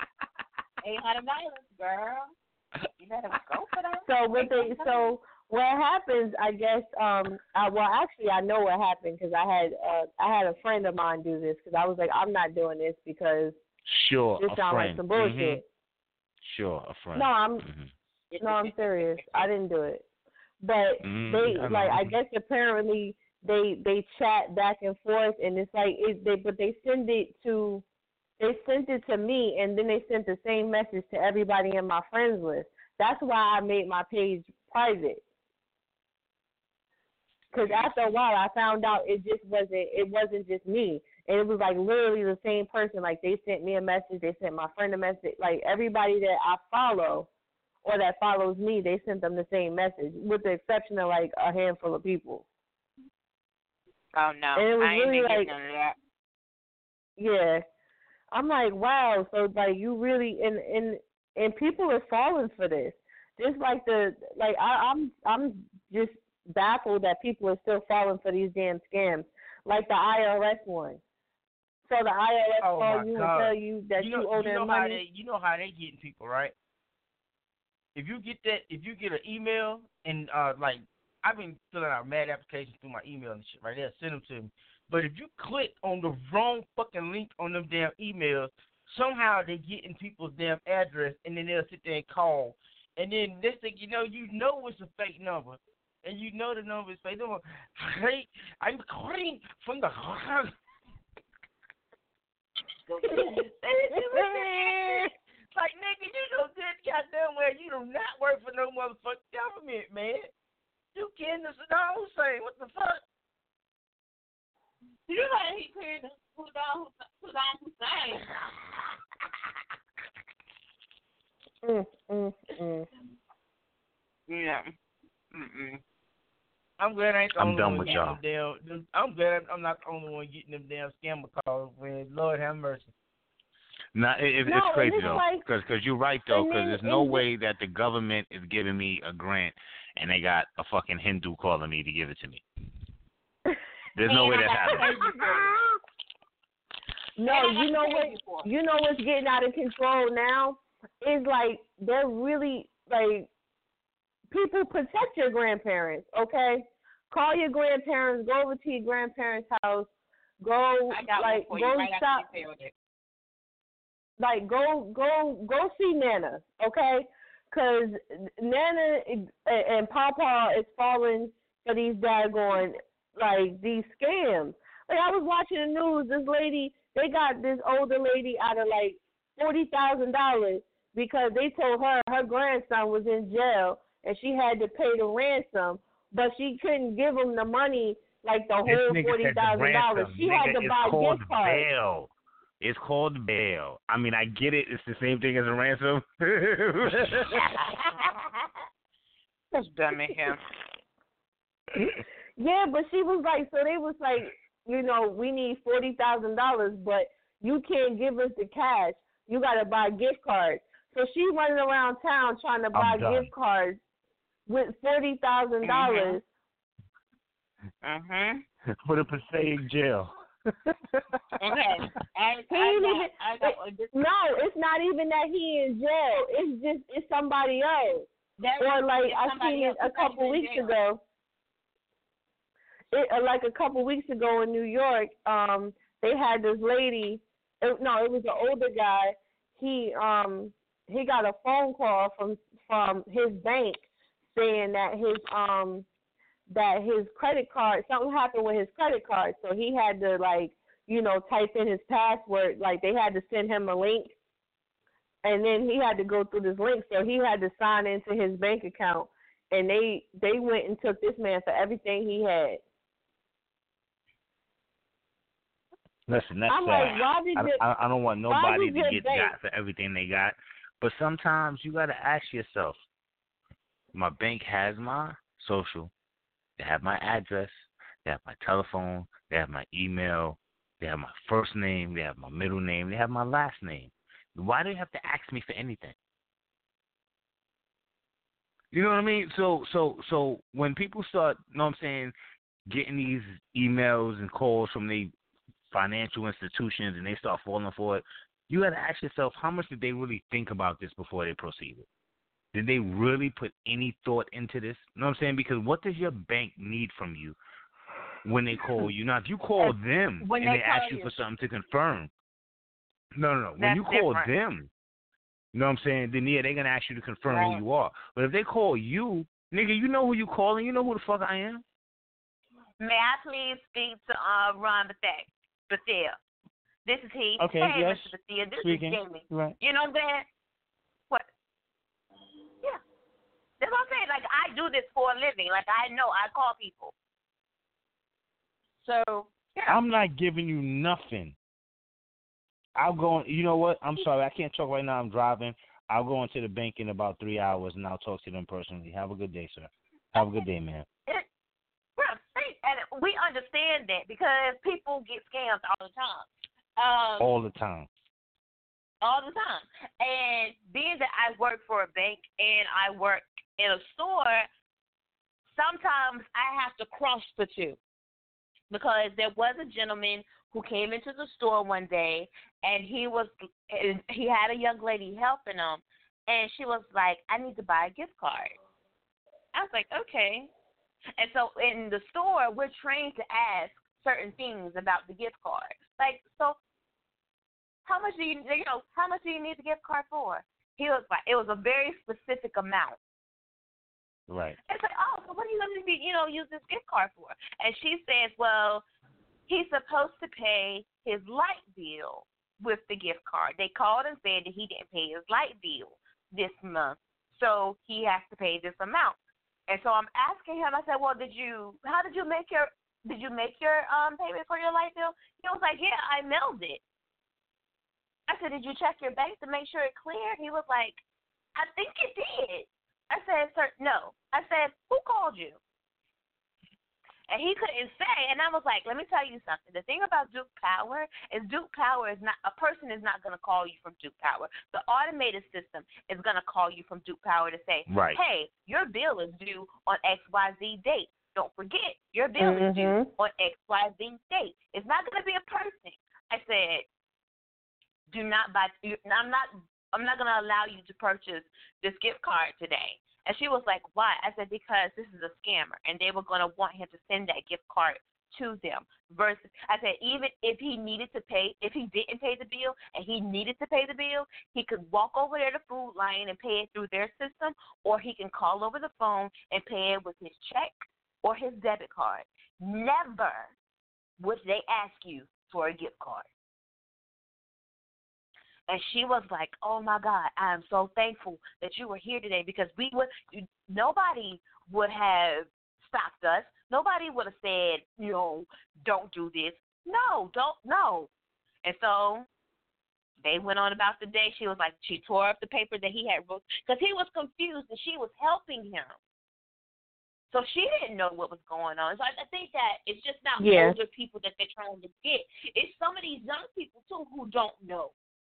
Speaker 5: girl. You better go for that.
Speaker 8: So what happens? I guess. I know what happened because I had a friend of mine do this because I was like, I'm not doing this because this sounds like some bullshit.
Speaker 7: Mm-hmm. Sure, a friend.
Speaker 8: No, I'm serious. I didn't do it, but I guess apparently they chat back and forth, and it's like they send it to me, and then they sent the same message to everybody in my friends list. That's why I made my page private. Because after a while, I found out it wasn't just me. And it was like literally the same person. Like they sent me a message, they sent my friend a message. Like everybody that I follow or that follows me, they sent them the same message, with the exception of like a handful of people.
Speaker 5: Oh no,
Speaker 8: and it was
Speaker 5: I ain't
Speaker 8: really
Speaker 5: been
Speaker 8: like,
Speaker 5: getting none of that.
Speaker 8: Yeah, I'm like, wow. So like you really and people are falling for this. Just like I'm just baffled that people are still falling for these damn scams, like the IRS one. So the IRS call you and tell you that you owe them money.
Speaker 6: You know how they getting people, right? If you get an email and like I've been filling out mad applications through my email and shit, right? They'll send them to me. But if you click on the wrong fucking link on them damn emails, somehow they get in people's damn address, and then they'll sit there and call. And then this thing, you know it's a fake number. And you know the number is fake. Hey, I'm calling from the... Like, nigga, you know good goddamn well you do not work for no motherfucking government, man. You kidding us and all the same. What the fuck?
Speaker 5: You know he cleared the $2 Yeah.
Speaker 6: I'm glad I ain't the
Speaker 4: I'm
Speaker 6: only
Speaker 4: done
Speaker 6: one
Speaker 4: with
Speaker 6: getting
Speaker 4: y'all.
Speaker 6: I'm glad I'm not the only one getting them damn scammer calls. Man, Lord have mercy.
Speaker 7: It's crazy though, because you're right though, because there's no way that the government is giving me a grant and they got a fucking Hindu calling me to give it to me. There's no way that's happening.
Speaker 8: No, you know what's getting out of control now is like they're really like people protect your grandparents, okay? Call your grandparents, go over to your grandparents' house, go stop. Like go see Nana, okay? Because Nana and Papa is falling for these daggone like these scams. Like I was watching the news, this lady, they got this older lady out of like $40,000 because they told her grandson was in jail and she had to pay the ransom, but she couldn't give him the money, like the whole $40,000. She had to buy gift cards.
Speaker 7: Bail. It's called bail. I mean, I get it. It's the same thing as a ransom.
Speaker 5: That's dumb in him.
Speaker 8: Yeah, but she was like, so they was like, you know, we need $40,000, but you can't give us the cash. You got to buy gift cards. So she running around town trying to buy gift cards with $40,000.
Speaker 7: Put a Passaic jail.
Speaker 5: Okay.
Speaker 8: No, it's not even that he in jail. It's somebody else. Or like I seen it a couple weeks ago. Like a couple weeks ago in New York, they had this lady. It was an older guy. He got a phone call from his bank saying that his credit card, something happened with his credit card, so he had to type in his password. Like they had to send him a link, and then he had to go through this link, so he had to sign into his bank account, and they went and took this man for everything he had.
Speaker 7: Listen, that's
Speaker 8: I'm
Speaker 7: sad.
Speaker 8: like,
Speaker 7: I don't want nobody to get
Speaker 8: bank?
Speaker 7: got for everything they got, but sometimes you got to ask yourself, my bank has my social, they have my address, they have my telephone, they have my email, they have my first name, they have my middle name, they have my last name. Why do you have to ask me for anything? You know what I mean? So when people start, you know what I'm saying, getting these emails and calls from the financial institutions and they start falling for it, you got to ask yourself, how much did they really think about this before they proceeded? Did they really put any thought into this? You know what I'm saying? Because what does your bank need from you when they call you? Now, if you call them and they ask you for something to confirm, no. When you call them, you know what I'm saying, then, yeah, they're going to ask you to confirm who you are. But if they call you, nigga, you know who you calling. You know who the fuck I am.
Speaker 5: May I please speak to Ron Bethea? This is he.
Speaker 7: Okay,
Speaker 5: hey,
Speaker 7: yes.
Speaker 5: Mr. Bethea, this
Speaker 7: Speaking.
Speaker 5: is Jamie.
Speaker 7: Right.
Speaker 5: You know what I'm saying? What? Yeah. That's what I'm saying. Like, I do this for a living. Like, I know. I call people. So, yeah.
Speaker 7: I'm not giving you nothing. I'll go. You know what? I'm sorry. I can't talk right now. I'm driving. I'll go into the bank in about 3 hours, and I'll talk to them personally. Have a good day, sir. Have a good day, man.
Speaker 5: And we understand that because people get scammed all the time.
Speaker 7: All the time.
Speaker 5: All the time. And being that I work for a bank and I work in a store, sometimes I have to cross the two. Because there was a gentleman who came into the store one day, and he had a young lady helping him, and she was like, I need to buy a gift card. I was like, okay. And so in the store, we're trained to ask certain things about the gift card. Like, so how much do you need the gift card for? He was like, it was a very specific amount.
Speaker 7: Right.
Speaker 5: It's like, oh, so what are you going to use this gift card for? And she says, well, he's supposed to pay his light bill with the gift card. They called and said that he didn't pay his light bill this month, so he has to pay this amount. And so I'm asking him, I said, well, did you make your payment for your light bill? He was like, yeah, I mailed it. I said, did you check your bank to make sure it cleared? He was like, I think it did. I said, sir, no. I said, who called you? And he couldn't say, and I was like, let me tell you something. The thing about Duke Power is a person is not going to call you from Duke Power. The automated system is going to call you from Duke Power to say,
Speaker 7: right,
Speaker 5: hey, your bill is due on XYZ date. Don't forget, your bill is due on XYZ date. It's not going to be a person. I said, do not buy. I'm not going to allow you to purchase this gift card today. And she was like, why? I said, because this is a scammer, and they were going to want him to send that gift card to them. Versus, I said, even if he didn't pay the bill, and he needed to pay the bill, he could walk over there to Food Lion and pay it through their system, or he can call over the phone and pay it with his check or his debit card. Never would they ask you for a gift card. And she was like, oh, my God, I am so thankful that you were here today because nobody would have stopped us. Nobody would have said, don't do this. No. And so they went on about the day. She was like, she tore up the paper that he had wrote because he was confused and she was helping him. So she didn't know what was going on. So I think that it's just not
Speaker 8: Yeah.
Speaker 5: older people that they're trying to get. It's some of these young people, too, who don't know.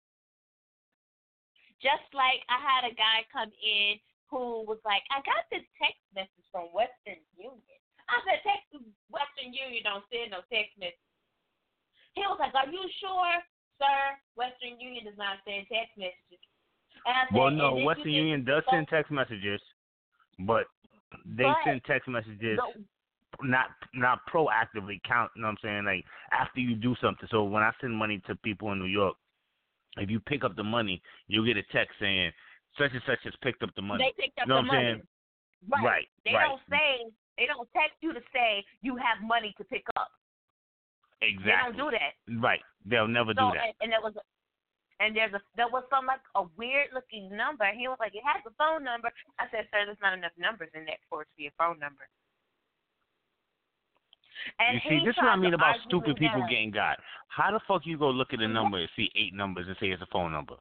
Speaker 5: Just like I had a guy come in who was like, I got this text message from Western Union. I said, Western Union don't send no text message. He was like, are you sure, sir? Western Union does not send text messages. And I said,
Speaker 7: Well, no, Western Union does send text messages, but they send text messages not proactively count. You know what I'm saying? Like after you do something. So when I send money to people in New York, if you pick up the money, you'll get a text saying such and such has picked up the money.
Speaker 5: They picked up
Speaker 7: you know
Speaker 5: the
Speaker 7: what I'm
Speaker 5: money.
Speaker 7: saying? Right.
Speaker 5: They don't text you to say you have money to pick up.
Speaker 7: Exactly.
Speaker 5: They don't do that.
Speaker 7: Right. They'll never do that.
Speaker 5: And there was some like a weird looking number. He was like, it has a phone number. I said, sir, there's not enough numbers in there for it to be a phone number. And
Speaker 7: you see, this is what I mean about stupid people
Speaker 5: that.
Speaker 7: getting got. How the fuck you go look at a number and see 8 numbers and say it's a phone number?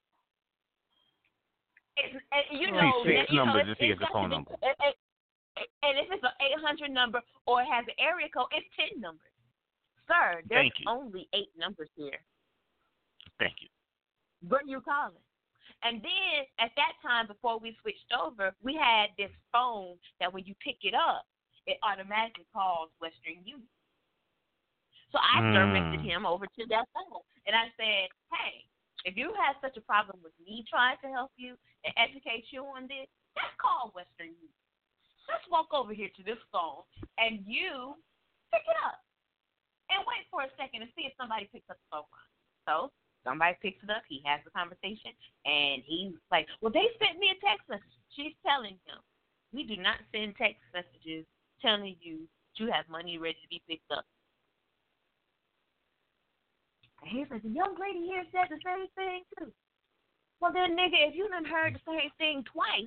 Speaker 5: See
Speaker 7: 6 numbers and see it's a phone number.
Speaker 5: And if it's an 800 number or it has an area code, it's 10 numbers. Sir, there's only 8 numbers here.
Speaker 7: Thank you.
Speaker 5: What are you calling? And then at that time, before we switched over, we had this phone that when you pick it up, it automatically calls Western Union. So I directed him over to that phone. And I said, hey, if you have such a problem with me trying to help you and educate you on this, just call Western Union. Just walk over here to this phone and you pick it up. And wait for a second to see if somebody picks up the phone. So somebody picks it up. He has the conversation. And he's like, well, they sent me a text message. She's telling him, we do not send text messages telling you you have money ready to be picked up. And he's like, the young lady here said the same thing, too. Well, then, nigga, if you done heard the same thing twice,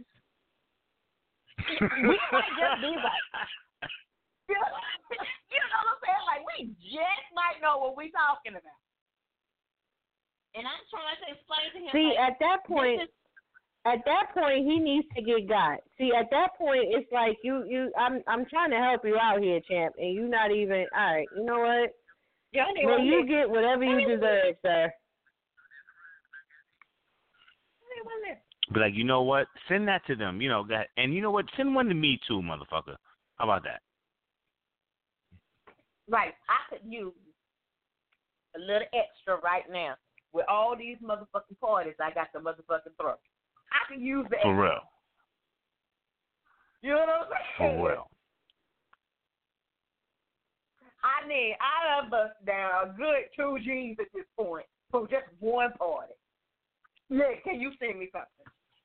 Speaker 5: we might just be like, you know what I'm saying? Like, we just might know what we're talking about. And I'm trying to explain to him.
Speaker 8: See,
Speaker 5: like,
Speaker 8: at that point, he needs to get got. See, at that point, it's like I'm trying to help you out here, champ, and you're not even. All right, you know what? Well, you get whatever you deserve, sir.
Speaker 7: But like, you know what? Send that to them. You know, and you know what? Send one to me too, motherfucker. How about that?
Speaker 5: Right. I could use a little extra right now. With all these motherfucking parties, I got the motherfucking throat. I can use the extra.
Speaker 7: For real.
Speaker 5: You know what I'm saying?
Speaker 7: For real.
Speaker 5: I done bust down a good 2 G's at this point for just one party. Yeah, can you send me something?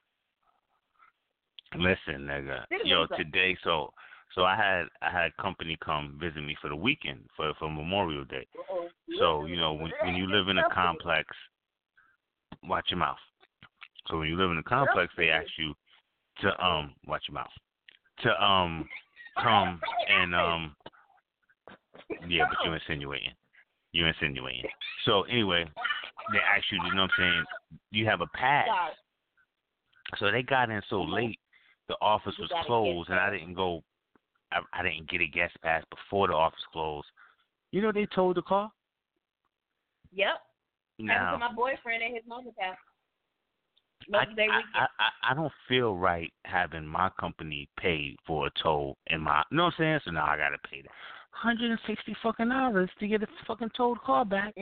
Speaker 7: Listen, nigga. Yo, today, so I had a company come visit me for the weekend for Memorial Day. So, you know, when you live in a complex, watch your mouth. So when you live in a complex, they ask you to watch your mouth. To come and yeah, but you're insinuating. You're insinuating. So anyway, they ask you, you know what I'm saying, you have a pass. So they got in so late, the office was closed, and I didn't go. I didn't get a guest pass before the office closed. You know they towed the car?
Speaker 5: Yep.
Speaker 7: Now,
Speaker 5: happened to my boyfriend and his mother's house.
Speaker 7: I don't feel right having my company pay for a tow in my. You know what I'm saying? So now I gotta pay that $160 fucking dollars to get a fucking towed car back.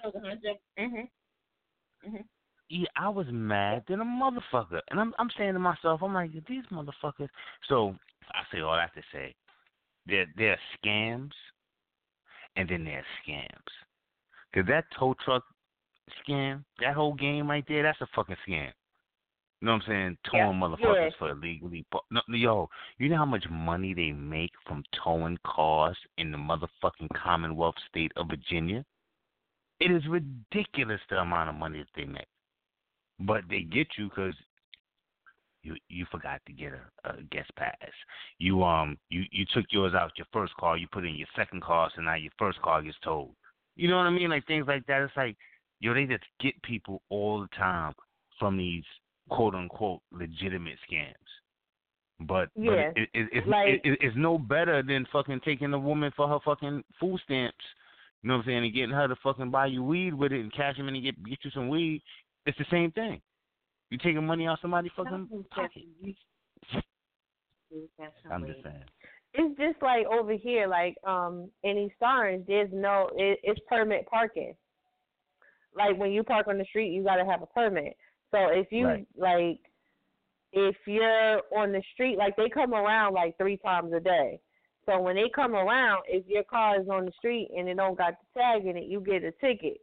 Speaker 7: Yeah, I was mad than a motherfucker, and I'm saying to myself, I'm like, these motherfuckers. So I say all that to say, there are scams, and then there's scams. Cause that tow truck scam, that whole game right there, that's a fucking scam. You know what I'm saying? Towing motherfuckers for illegally. No, yo, you know how much money they make from towing cars in the motherfucking Commonwealth state of Virginia? It is ridiculous the amount of money that they make. But they get you because you forgot to get a guest pass. You took yours out your first car, you put in your second car, so now your first car gets towed. You know what I mean? Like things like that. It's like, yo, they just get people all the time from these quote unquote legitimate scams. But
Speaker 8: Yeah.
Speaker 7: but
Speaker 8: Like-
Speaker 7: it's no better than fucking taking a woman for her fucking food stamps. You know what I'm saying? And getting her to fucking buy you weed with it and cash them in and get you some weed. It's the same thing. You taking money out somebody's fucking pocket. I'm just saying.
Speaker 8: It's just like over here, like in East Orange, there's no, it's permit parking. Like when you park on the street, you gotta have a permit. So if you
Speaker 7: Right.
Speaker 8: if you're on the street, like they come around like 3 times a day. So when they come around, if your car is on the street and it don't got the tag in it, you get a ticket.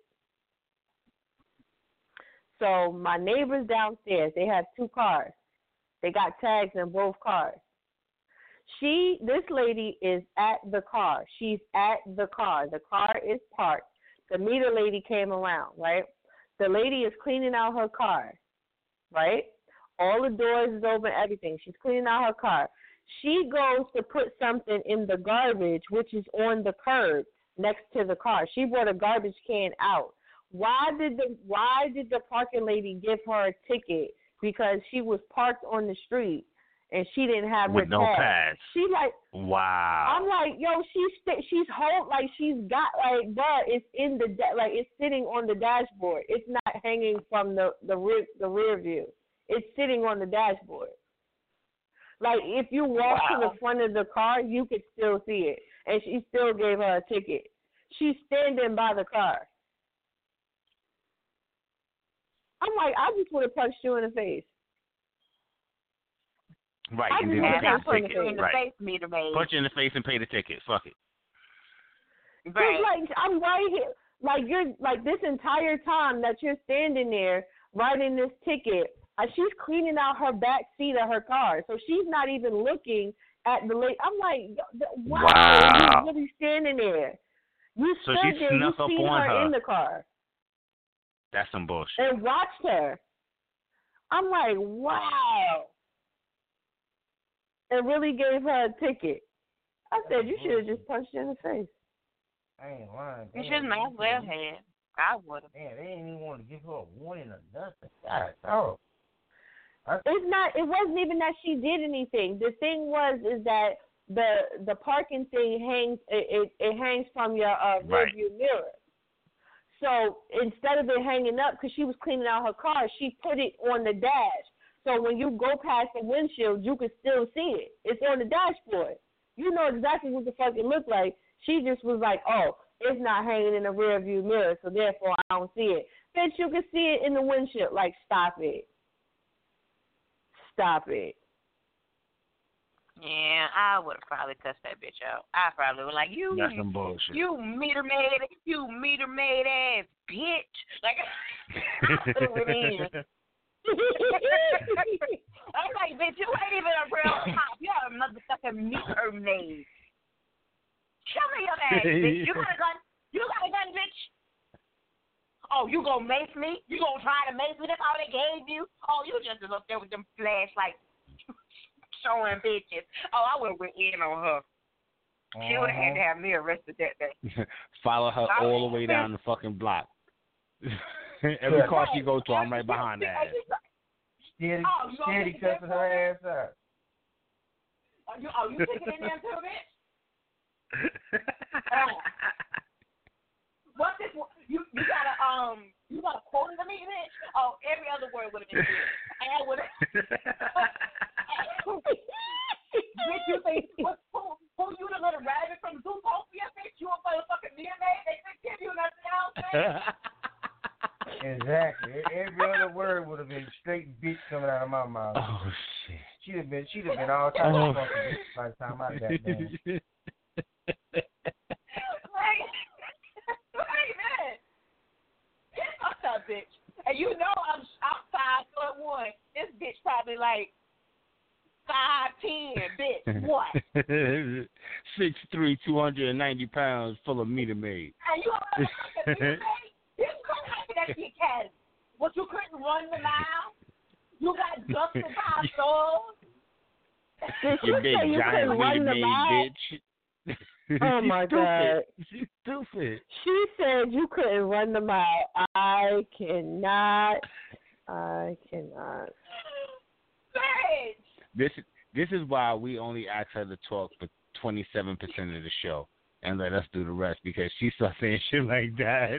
Speaker 8: So my neighbors downstairs, they have 2 cars. They got tags in both cars. This lady is at the car. She's at the car. The car is parked. The meter lady came around, right? The lady is cleaning out her car, right? All the doors is open, everything. She's cleaning out her car. She goes to put something in the garbage, which is on the curb next to the car. She brought a garbage can out. Why did the parking lady give her a ticket? Because she was parked on the street and she didn't have
Speaker 7: With
Speaker 8: her
Speaker 7: no
Speaker 8: tag.
Speaker 7: pass.
Speaker 8: She like,
Speaker 7: wow.
Speaker 8: I'm like, yo, she's hold, like she's got like, but it's in the like it's sitting on the dashboard. It's not hanging from the rear view. It's sitting on the dashboard. Like if you walk to the front of the car, you could still see it, and she still gave her a ticket. She's standing by the car. I'm like, I just would have punched you in the face.
Speaker 7: Right,
Speaker 8: I
Speaker 7: and
Speaker 8: just
Speaker 7: then
Speaker 8: want
Speaker 7: pay
Speaker 8: to
Speaker 7: the
Speaker 8: punch
Speaker 7: ticket.
Speaker 8: you in the
Speaker 7: Right.
Speaker 5: face, meter maid.
Speaker 7: Punch you in the face and pay the ticket. Fuck it.
Speaker 5: Right.
Speaker 8: Like I'm right here. Like you're like this entire time that you're standing there writing this ticket, she's cleaning out her back seat of her car, so she's not even looking at the lady. I'm like, wow. You really standing there? You
Speaker 7: So
Speaker 8: stood
Speaker 7: she
Speaker 8: there. You
Speaker 7: snuck up
Speaker 8: seen
Speaker 7: on
Speaker 8: her
Speaker 7: her.
Speaker 8: in the car
Speaker 7: That's some bullshit.
Speaker 8: and watched her. I'm like, wow. And really gave her a ticket. I said, you should have just punched her in the face.
Speaker 6: I ain't lying.
Speaker 5: You should might as well have. I would have.
Speaker 6: Man, they didn't even want to give her a warning or nothing. God, oh.
Speaker 8: It's not. It wasn't even that she did anything. The thing is that the parking thing hangs. It hangs from your rearview mirror. So instead of it hanging up, because she was cleaning out her car, she put it on the dash. So when you go past the windshield, you can still see it. It's on the dashboard. You know exactly what the fuck it looked like. She just was like, oh, it's not hanging in the rearview mirror, so therefore I don't see it. Bitch, you can see it in the windshield. Like, stop it. Stop it.
Speaker 5: Yeah, I would have probably cussed that bitch out. I probably was like,
Speaker 7: That's some bullshit.
Speaker 5: you meter maid ass bitch. Like, I threw it in. I was like, bitch, you ain't even a real cop. You are a motherfucking meter maid. Show me your ass, bitch. You got a gun? You got a gun, bitch? Oh, you gonna mace me? You gonna try to mace me? That's all they gave you? Oh, you just up there with them flashlights showing bitches. Oh, I would have went in on her. She would have had to have me arrested that day.
Speaker 7: Follow her all the way down the fucking block. Every car she goes to, I'm right behind that ass.
Speaker 6: Steady cussing her ass out.
Speaker 5: Oh, you taking it in there too, bitch? What's this? You got a quote to me, bitch? Oh, every other word would have been good. I would have. Bitch, you think who you the little rabbit from Zootopia, bitch? You a motherfucking meter maid? They couldn't give you nothing else, bitch.
Speaker 6: Exactly. Every other word would have been straight bitch coming out of my mouth.
Speaker 7: Oh shit.
Speaker 6: She'd have been all types of fucking bitch by the time I got there.
Speaker 5: Wait a minute. Get fucked up, bitch. And you know I'm 5'1". This bitch probably like 5'10", bitch. What?
Speaker 7: 6'3", 290 pounds, full of meter maid.
Speaker 5: And you a motherfucking meter maid? This is what happened at the academy. What, you couldn't run the mile? You got dusted by souls?
Speaker 7: You big giant meter maid bitch.
Speaker 8: Oh my God.
Speaker 7: She's stupid.
Speaker 8: She said you couldn't run the mile. I cannot.
Speaker 5: Bitch.
Speaker 7: This This is why we only ask her to talk for 27% of the show and let us do the rest because she starts saying shit like that.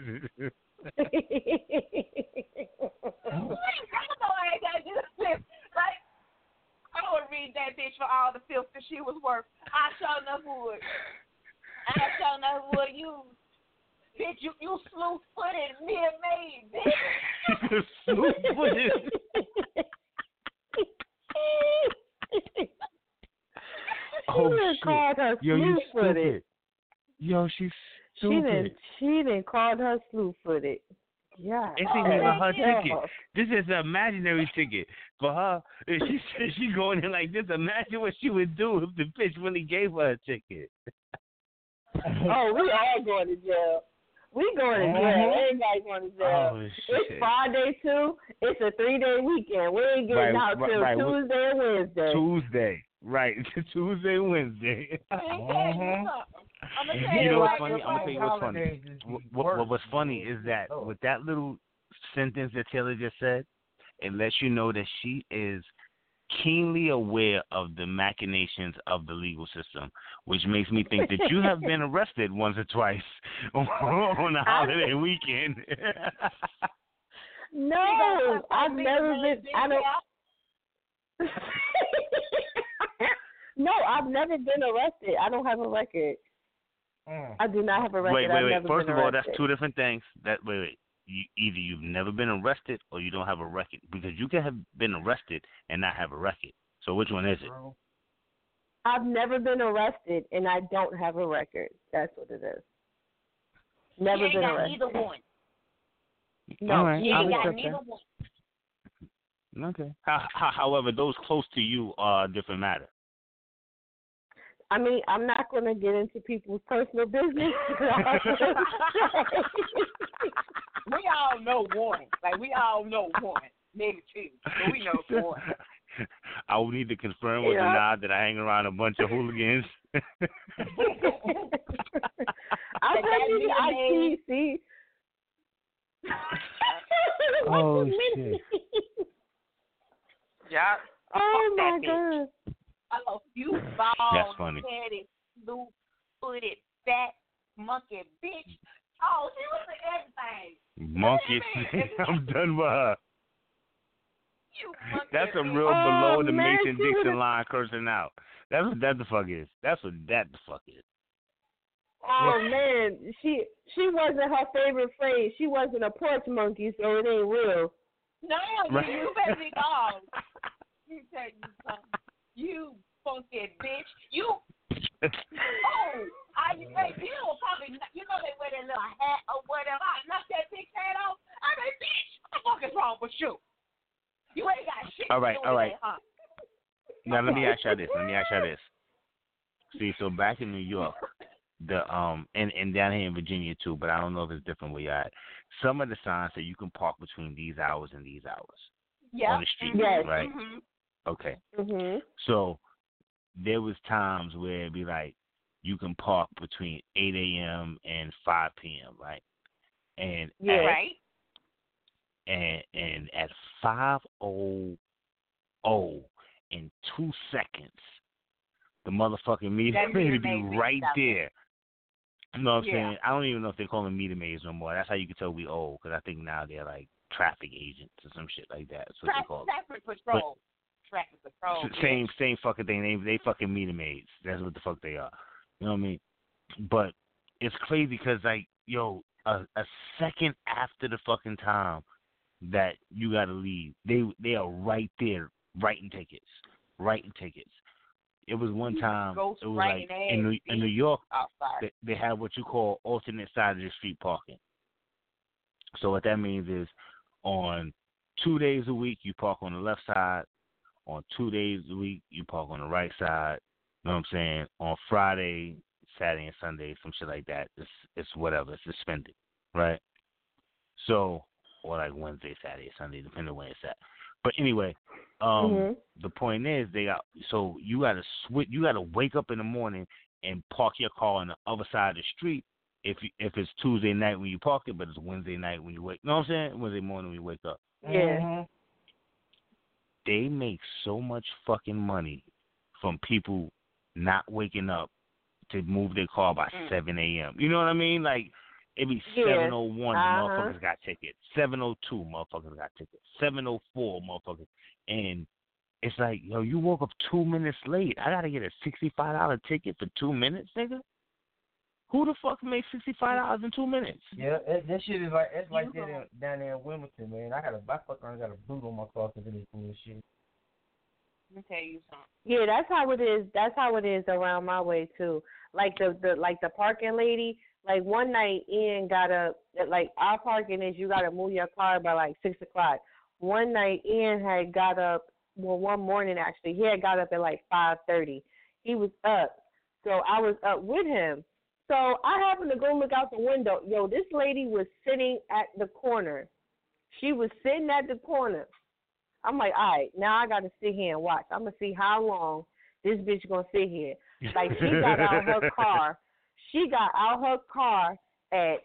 Speaker 5: I would read that bitch for all the filth that she was worth. I sure enough would. You, bitch, you slew-footed, mere-made, bitch.
Speaker 7: Slew-footed. Oh shit! Yo, you stupid. Yo, she's stupid.
Speaker 8: She didn't call her slew-footed. Yeah.
Speaker 7: It ain't even her ticket. This is an imaginary ticket for her. If she said she going in like this, imagine what she would do if the bitch really gave her a ticket.
Speaker 8: Oh, we all going to jail. We going to jail. Everybody going to jail.
Speaker 7: Oh,
Speaker 8: it's Friday too. It's a 3-day weekend. We ain't getting out till Tuesday and Wednesday.
Speaker 7: Tuesday, right? Tuesday and Wednesday.
Speaker 5: You
Speaker 7: know what's funny? I'm gonna tell you what's funny. What's funny is that with that little sentence that Taylor just said, it lets you know that she is keenly aware of the machinations of the legal system, which makes me think that you have been arrested once or twice on a holiday weekend.
Speaker 8: No, I've never been. I don't. No, I've never been arrested. I don't have a record. I do not have a record.
Speaker 7: Wait. First of all, that's two different things. Wait. Either you've never been arrested or you don't have a record. Because you can have been arrested and not have a record. So which one is it?
Speaker 8: I've never been arrested and I don't have a record. That's what it is. Never been arrested.
Speaker 5: Either one.
Speaker 8: No,
Speaker 7: right.
Speaker 5: You ain't got neither one.
Speaker 7: Okay. However, those close to you are a different matter.
Speaker 8: I mean, I'm not going to get into people's personal business.
Speaker 5: We all know one. Like, we all know one. Maybe two. But we know one.
Speaker 7: I will need to confirm or deny that I hang around a bunch of hooligans.
Speaker 8: I see.
Speaker 7: Oh, shit.
Speaker 5: Yeah.
Speaker 8: Oh, my God.
Speaker 5: Oh, you bald-headed, blue-footed, fat, monkey bitch. Oh, she was the everything.
Speaker 7: Monkey. I'm done with her.
Speaker 5: You monkey
Speaker 7: That's a
Speaker 5: bitch.
Speaker 7: real below the
Speaker 8: man,
Speaker 7: Mason Dixon line cursing out. That's what that the fuck is. That's what that the fuck is.
Speaker 8: Oh, man. She wasn't her favorite phrase. She wasn't a porch monkey, so it ain't real.
Speaker 5: No, you better be gone. You tell you something. You funky bitch. You. You don't probably, you know they wear that little hat or whatever. I knock that big hat off. I mean, bitch, what the fuck is wrong with you? You ain't got shit.
Speaker 7: All right.
Speaker 5: That, huh?
Speaker 7: Now let me ask y'all this. See, so back in New York, and down here in Virginia too, but I don't know if it's different where you're at. Some of the signs say you can park between these hours and these hours on the street, right?
Speaker 5: Mm-hmm.
Speaker 7: Okay.
Speaker 8: Mm-hmm.
Speaker 7: So there was times where it'd be like you can park between 8 a.m. and 5 p.m., right? And and at 5:00 in 2 seconds, the motherfucking meter maid would be right there. You know what I'm saying? I don't even know if they call them meter maids no more. That's how you can tell we old, because I think now they're like traffic agents or some shit like that. That's what they call them.
Speaker 5: Traffic patrol. Traffic patrol.
Speaker 7: Same fucking thing. They fucking meter maids. That's what the fuck they are. You know what I mean? But it's crazy because, like, yo, a second after the fucking time that you gotta leave, they are right there writing tickets. It was one time. It was like in New York. They have what you call alternate side of the street parking. So what that means is, on 2 days a week you park on the left side. On 2 days a week you park on the right side. You know what I'm saying? On Friday, Saturday, and Sunday, some shit like that. It's whatever. It's suspended, right? So, or like Wednesday, Saturday, Sunday, depending on when it's at. But anyway, the point is so you gotta switch. You gotta wake up in the morning and park your car on the other side of the street. If it's Tuesday night when you park it, but it's Wednesday night when you wake. You know what I'm saying? Wednesday morning when you wake up.
Speaker 8: Yeah.
Speaker 7: They make so much fucking money from people not waking up to move their car by 7 a.m. You know what I mean? Like, it be 7:01, motherfuckers got tickets. 7:02, motherfuckers got tickets. 7:04, motherfuckers. And it's like, yo, you woke up 2 minutes late. I got to get a $65 ticket for 2 minutes, nigga? Who the fuck makes $65 in 2 minutes?
Speaker 6: Yeah, that shit is like, that's like that down there in Wilmington, man. I got a boot on my car because of this bullshit.
Speaker 5: Let me tell you something.
Speaker 8: Yeah, that's how it is. That's how it is around my way too. Like the parking lady. Like one night, Ian got up. Like our parking is you got to move your car by like 6 o'clock. One night, Ian had got up. Well, one morning actually, he had got up at like 5:30. He was up, so I was up with him. So I happened to go look out the window. Yo, this lady was sitting at the corner. She was sitting at the corner. I'm like, all right, now I got to sit here and watch. I'm going to see how long this bitch going to sit here. Like, she got out her car. She got out her car at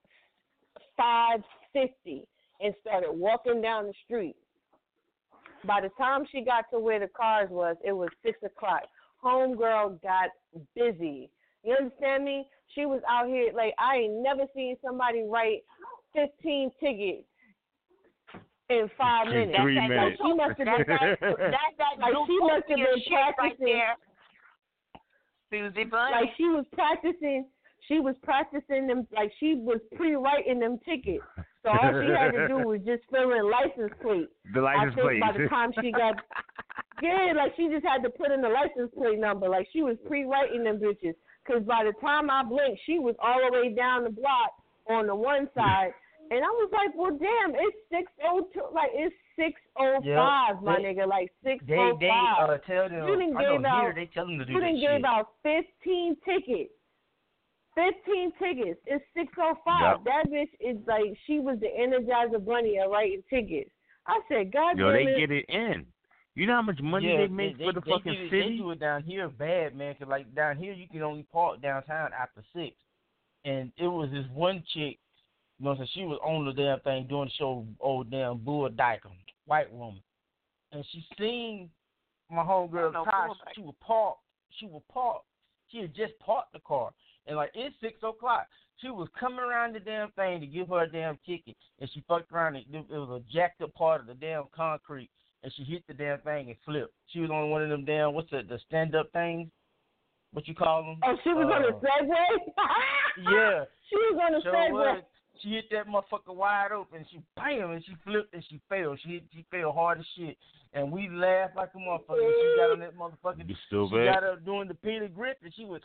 Speaker 8: 5:50 and started walking down the street. By the time she got to where the cars was, it was 6 o'clock. Homegirl got busy. You understand me? She was out here, like, I ain't never seen somebody write 15 tickets in 5 minutes.
Speaker 7: 3 minutes.
Speaker 8: Like, she must have been she must have been practicing.
Speaker 5: Right, Susie Bunny.
Speaker 8: Like, she was practicing them, like, she was pre-writing them tickets. So all she had to do was just fill in license plates.
Speaker 7: The license plate.
Speaker 8: By the time she got, like, she just had to put in the license plate number. Like, she was pre-writing them bitches. Because by the time I blinked, she was all the way down the block on the one side. And I was like, well, damn, it's 6:02. Like, it's 6:05, my nigga. Like, 6:05.
Speaker 6: They tell them, they tell them to do that shit.
Speaker 8: You done gave out 15 tickets. 15 tickets. It's 6:05. Yep. That bitch is like, she was the Energizer Bunny at writing tickets. I said, God damn it.
Speaker 7: Yo, they get it in. You know how much money they make for the fucking city?
Speaker 6: They do it down here bad, man, because, like, down here you can only park downtown after 6. And it was this one chick, you know, so she was on the damn thing doing the show, old damn Bull Dyke, white woman. And she seen my homegirl, Tasha. She would park. She had just parked the car. And, like, it's 6 o'clock. She was coming around the damn thing to give her a damn ticket. And she fucked around. It was a jacked up part of the damn concrete. And she hit the damn thing and flipped. She was on one of them damn, what's the stand-up things? What you call them?
Speaker 8: Oh, she was on a Segway?
Speaker 6: Yeah.
Speaker 8: She was on a Segway.
Speaker 6: She hit that motherfucker wide open. She bam, and she flipped and she fell. She fell hard as shit. And we laughed like a motherfucker. She got on that motherfucker. She got her doing the Peter Grip, and she was...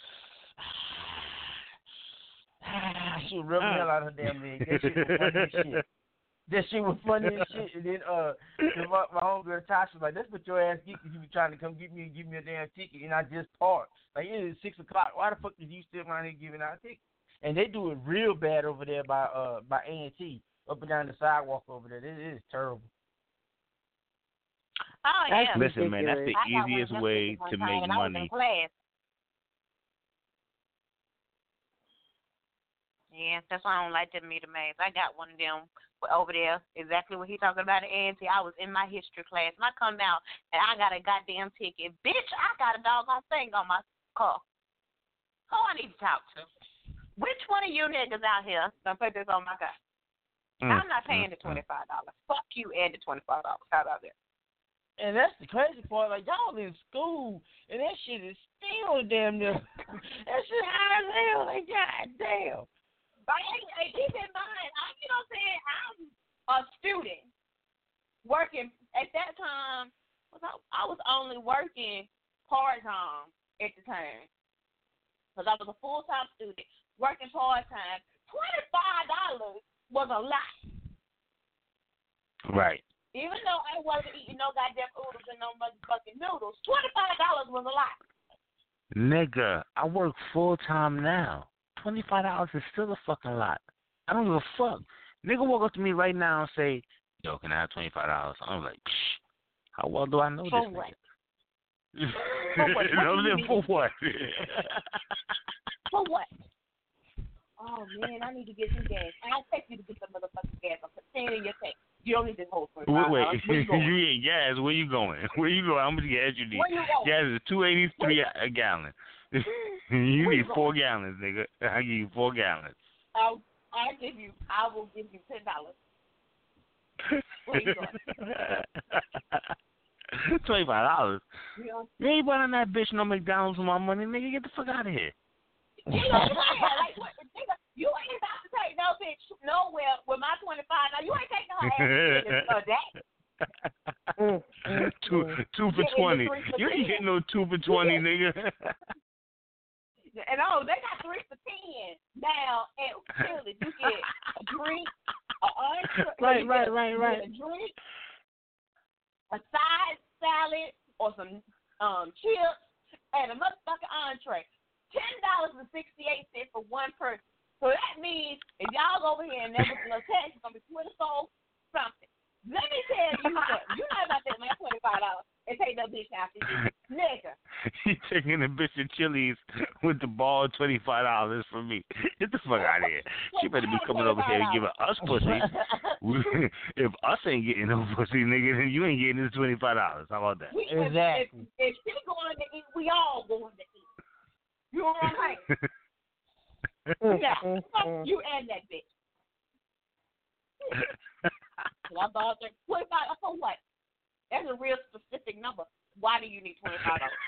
Speaker 6: she was rubbing the hell out of her damn leg. That shit was funny as shit. That shit was funny as shit. And then my homegirl Tasha was like, "That's what your ass get because you be trying to come give me a damn ticket and I just parked. Like, it is 6 o'clock. Why the fuck is you still around here giving out tickets?" And they do it real bad over there by A&T, up and down the sidewalk over there. It is terrible.
Speaker 5: Oh yeah.
Speaker 7: Listen, man, that's the easiest way to make money.
Speaker 5: Yeah, that's why I don't like them meter maids. I got one of them over there, exactly what he talking about at A&T. I was in my history class, and I come out, and I got a goddamn ticket. Bitch, I got a doggone thing on my car. Who I need to talk to? Which one of you niggas out here gonna put this on my car? I'm not paying the $25. Fuck you and the $25. How about that?
Speaker 6: And that's the crazy part. Like, y'all in school, and that shit is still damn near. That shit high as hell. Like, goddamn.
Speaker 5: But hey, keep in mind, you know what I'm saying? I'm a student working at that time. I was only working part-time at the time because I was a full-time student working part-time. $25 was a lot.
Speaker 7: Right.
Speaker 5: Even though I wasn't eating no goddamn oodles and no motherfucking noodles, $25 was a lot.
Speaker 7: Nigga, I work full-time now. $25 is still a fucking lot. I don't give a fuck. Nigga walk up to me right now and say, "Yo, can I have $25?" I'm like, psh, how well do I know
Speaker 5: for
Speaker 7: this
Speaker 5: what?
Speaker 7: nigga?
Speaker 5: For what?
Speaker 7: For what?
Speaker 5: For what? Oh man, I need to get some gas. I'll take you to get some motherfucking gas. I'll put 10 in your tank. You don't need this whole $25.
Speaker 7: Wait,
Speaker 5: Where you going?
Speaker 7: you ain't gas. Where you going? Where you going? How much gas you need?
Speaker 5: Where you going?
Speaker 7: Gas is $2.83 a gallon. You need 4 gallons, nigga. I give you 4 gallons.
Speaker 5: I will give you $10. Where you going?
Speaker 7: $25.
Speaker 5: You
Speaker 7: You ain't buying that bitch no McDonald's with my money, nigga. Get the fuck out of here.
Speaker 5: know, like, nigga, you ain't about to take no bitch nowhere with my $25. Now you ain't taking her ass
Speaker 7: two for 20. You ain't getting no 2 for 20, nigga.
Speaker 5: And they got 3 for 10 now at Chili's. You get a drink,
Speaker 7: Right.
Speaker 5: a drink, a side salad, or some chips, and a motherfucking entree. $10.68 for one person. So that means if y'all go over here and never do a tax, it's gonna be $24 something. Let me tell you something. You're not about to take my $25 and take that bitch out of you, nigga.
Speaker 7: He taking the bitch to Chili's with the ball $25 from me. Get the fuck out of here. She better be coming over here and giving us pussy. If us ain't getting no pussy, nigga, then you ain't getting this $25. How about that?
Speaker 6: Exactly.
Speaker 5: If she going to eat, we all going to eat. You know what I'm saying? Yeah, fuck you and that bitch. I thought that $25 for what? That's a real specific number. Why do you need $25?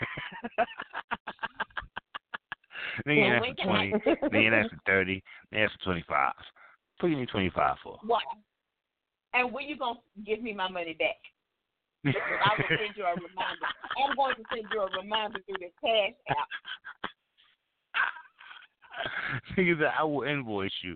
Speaker 7: They ain't asked for 20. They ain't asked for 30. They asked for 25. What do you need 25 for?
Speaker 5: Why? And when you gonna give me my money back? I will send you a reminder. I'm going to send you a reminder through the Cash App.
Speaker 7: Nigga said, I will invoice you.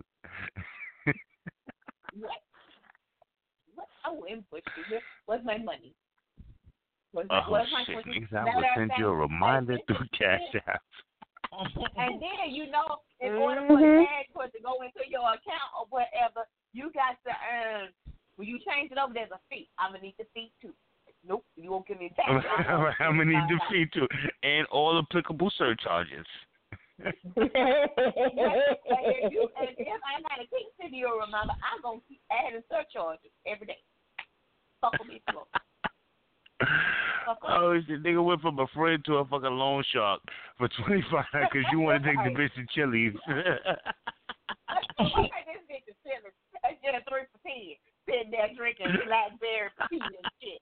Speaker 5: What? I will invoice you. What's my money? What's
Speaker 7: Oh,
Speaker 5: my
Speaker 7: shit.
Speaker 5: money?
Speaker 7: Nigga said, I will send you a reminder through Cash App.
Speaker 5: And then, in order for the cash for it to go into your account or whatever, you got to earn. When you change it over, there's a fee. I'm going to need the fee, too. Nope, you won't give me that.
Speaker 7: I'm going to need the fee, too. And all applicable surcharges.
Speaker 5: And if I got to keep sending you a reminder, I'm going to keep adding surcharges every day. Fuck with me slow.
Speaker 7: Oh, shit, nigga went from a friend to a fucking loan shark for $25 because you want to take the bitch to Chili's.
Speaker 5: This bitch is silly. That's just 3 for 10. Sitting there drinking blackberry tea and shit.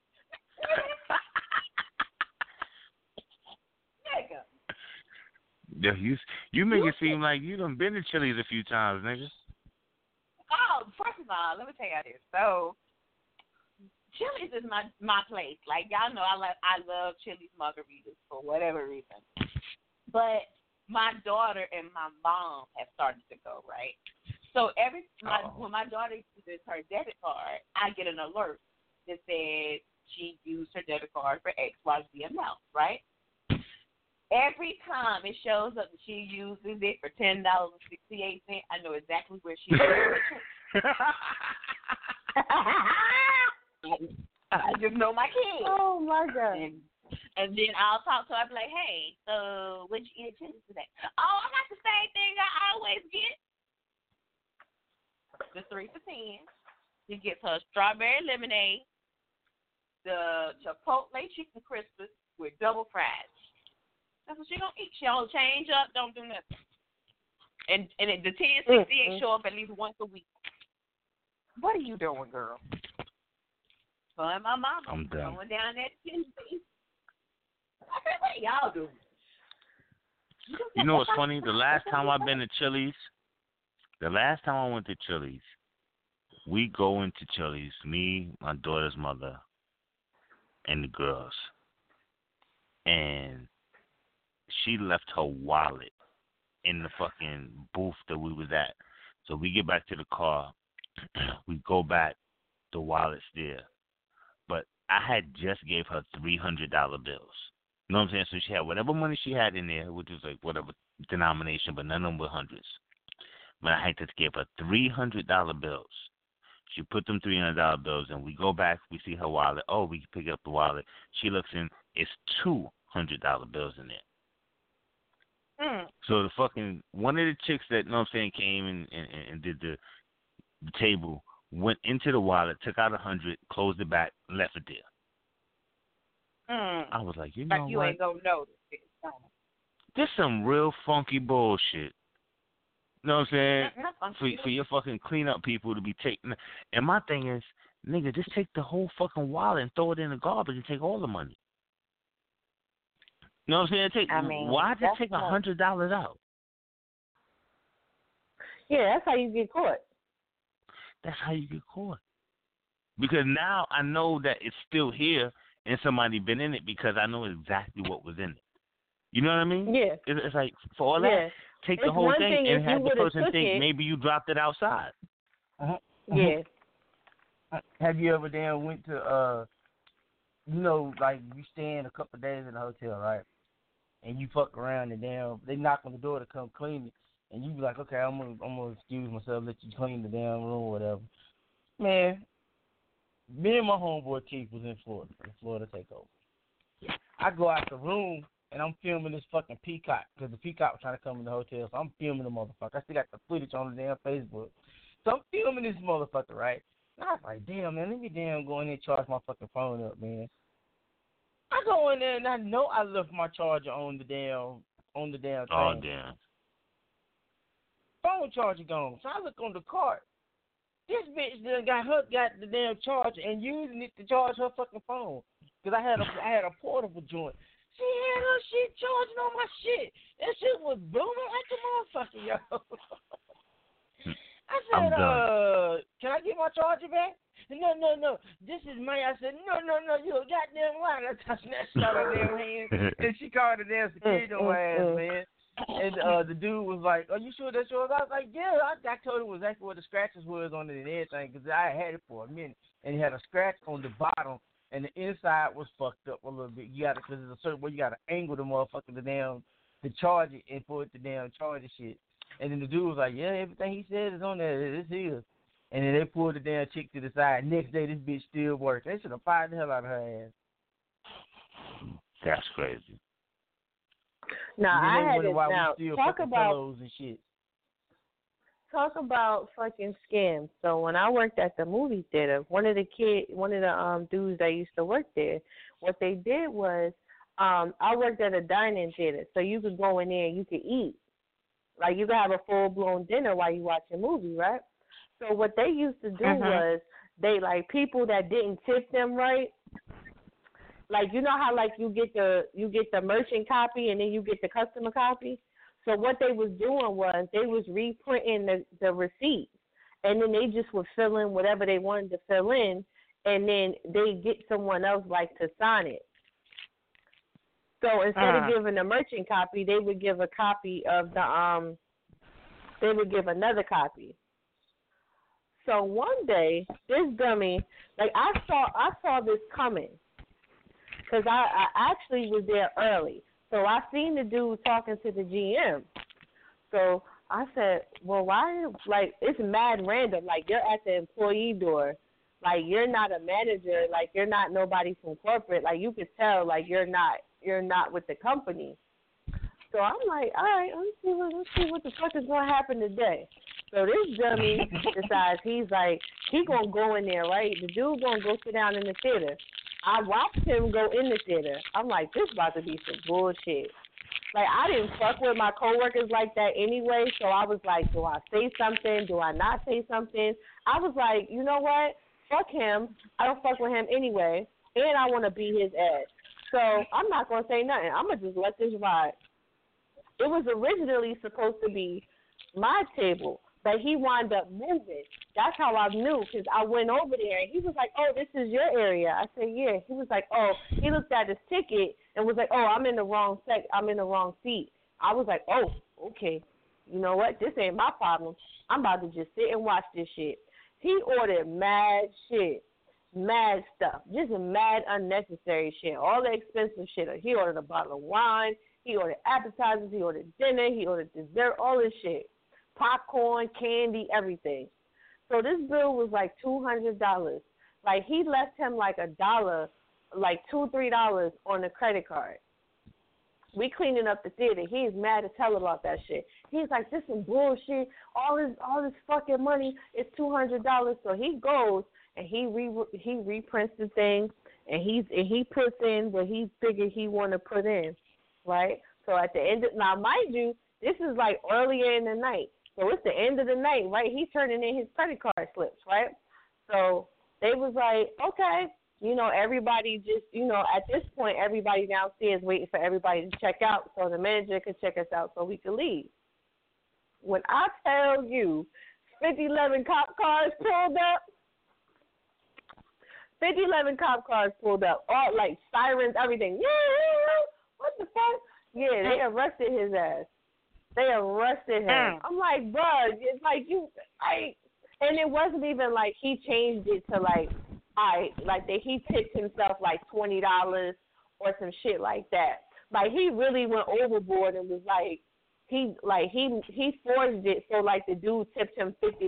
Speaker 5: Nigga.
Speaker 7: Yeah, you make it seem like you done been to Chili's a few times, nigga.
Speaker 5: Oh, first of all, let me tell you this. So, Chili's is my place. Like, y'all know I love Chili's margaritas for whatever reason. But my daughter and my mom have started to go, right? So when my daughter uses her debit card, I get an alert that says she used her debit card for XYZ amount, right? Every time it shows up that she uses it for $10.68, I know exactly where she is. I just know my kids.
Speaker 8: Oh my God.
Speaker 5: And then I'll talk to her. I'll be like, hey, so what'd you eat Chili's today? Oh, I got the same thing I always get. The 3 for 10. She gets her strawberry lemonade, the Chipotle chicken crispers with double fries. That's what she gonna eat. She don't change up, don't do nothing. And the $10.68 show up at least once a week. What are you doing, girl? Well, and my mama
Speaker 7: I'm done.
Speaker 5: going down there to Chili's. I said, what y'all doing?
Speaker 7: You know what's funny? The last time I went to Chili's, we go into Chili's, me, my daughter's mother, and the girls. And she left her wallet in the fucking booth that we was at. So we get back to the car. We go back. The wallet's there. But I had just gave her $300 bills. You know what I'm saying? So she had whatever money she had in there, which was like whatever denomination, but none of them were hundreds. But I had to give her $300 bills. She put them $300 bills, and we go back. We see her wallet. Oh, we pick up the wallet. She looks in. It's $200 bills in there. So the fucking one of the chicks that, you know what I'm saying, came and did the table went into the wallet, took out 100, closed it back, left it there. I was like, you know
Speaker 5: Like you
Speaker 7: what?
Speaker 5: ain't gonna notice it.
Speaker 7: This some real funky bullshit. You know what I'm saying? For your fucking cleanup people to be taking. And my thing is, nigga, just take the whole fucking wallet and throw it in the garbage and take all the money. You know what I'm saying? Why just take $100 out?
Speaker 8: Yeah, that's how you get caught.
Speaker 7: That's how you get caught. Because now I know that it's still here and somebody been in it because I know exactly what was in it. You know what I mean?
Speaker 8: Yeah.
Speaker 7: It's like, for all that, take the whole thing and have the person think maybe you dropped it outside.
Speaker 8: Yeah.
Speaker 6: Have you ever went to, like you staying a couple of days in the hotel, right? And you fuck around and they knock on the door to come clean it. And you be like, okay, I'm gonna excuse myself, let you clean the damn room or whatever. Man, me and my homeboy Keith was in Florida takeover. I go out the room and I'm filming this fucking peacock because the peacock was trying to come in the hotel, so I'm filming the motherfucker. I still got the footage on the damn Facebook. So I'm filming this motherfucker, right? And I was like, damn, man, let me go in there and charge my fucking phone up, man. I go in there and I know I left my charger on the damn thing.
Speaker 7: Oh, damn.
Speaker 6: Phone charger gone. So I look on the cart. This bitch done got the damn charger and using it to charge her fucking phone. Because I had a portable joint. She had her shit charging on my shit. That shit was booming like a motherfucker, yo. I said, can I get my charger back? No. This is mine. I said, no, you a goddamn liar. I snatched out her damn hand. And she called the damn security on my ass, man. And the dude was like, are you sure that's yours? I was like, yeah. I told him exactly what the scratches was on it and everything because I had it for a minute. And it had a scratch on the bottom and the inside was fucked up a little bit. You got to, because there's a certain way you got to angle the motherfucker to charge it and for it to damn charge the shit. And then the dude was like, yeah, everything he said is on there. It's his. And then they pulled the damn chick to the side. Next day, this bitch still worked. They should have fired the hell out of her ass.
Speaker 7: That's crazy.
Speaker 8: Now, I had it now. Talk about fucking scams. So when I worked at the movie theater, one of the dudes that used to work there, what they did was, I worked at a dining theater, so you could go in there and you could eat. Like, you could have a full-blown dinner while you watch a movie, right? So what they used to do was, they, like, people that didn't tip them right, like, you know how, like, you get the merchant copy and then you get the customer copy? So what they was doing was they was reprinting the receipts, and then they just would fill in whatever they wanted to fill in, and then they get someone else, like, to sign it. So instead of giving a merchant copy, they would give a copy of they would give another copy. So one day, this dummy, like I saw this coming because I actually was there early. So I seen the dude talking to the GM. So I said, well, why, like, it's mad random. Like, you're at the employee door. Like, you're not a manager. Like, you're not nobody from corporate. Like, you could tell, like, you're not with the company. So I'm like, all right, let's see what the fuck is going to happen today. So this dummy decides he's like, he going to go in there, right? The dude going to go sit down in the theater. I watched him go in the theater. I'm like, this about to be some bullshit. Like, I didn't fuck with my coworkers like that anyway, so I was like, do I say something? Do I not say something? I was like, you know what? Fuck him. I don't fuck with him anyway, and I want to beat his ass. So I'm not going to say nothing. I'm going to just let this ride. It was originally supposed to be my table, but he wound up moving. That's how I knew, because I went over there, and he was like, oh, this is your area. I said, yeah. He was like, oh, he looked at his ticket and was like, oh, I'm in the wrong seat. I was like, oh, okay. You know what? This ain't my problem. I'm about to just sit and watch this shit. He ordered mad shit, mad stuff, just mad unnecessary shit, all the expensive shit. He ordered a bottle of wine. He ordered appetizers. He ordered dinner. He ordered dessert, all this shit. Popcorn, candy, everything. So this bill was like $200. Like, he left him like $1, like $2-3 on the credit card. We cleaning up the theater. He's mad as hell about that shit. He's like, this is bullshit. All this fucking money is $200. So he goes and he reprints the thing, and he puts in what he figured he want to put in, right? So at the end now, mind you, this is like earlier in the night. So it's the end of the night, right? He's turning in his credit card slips, right? So they was like, okay. Everybody just, at this point, everybody downstairs waiting for everybody to check out so the manager could check us out so we could leave. When I tell you 5011 cop cars pulled up, 5011 cop cars pulled up, all like sirens, everything. What the fuck? Yeah, they arrested his ass. They arrested him. I'm like, bro, it's like and it wasn't even like he changed it to like, he tipped himself like $20 or some shit like that. Like he really went overboard and was like he forged it so like the dude tipped him $50.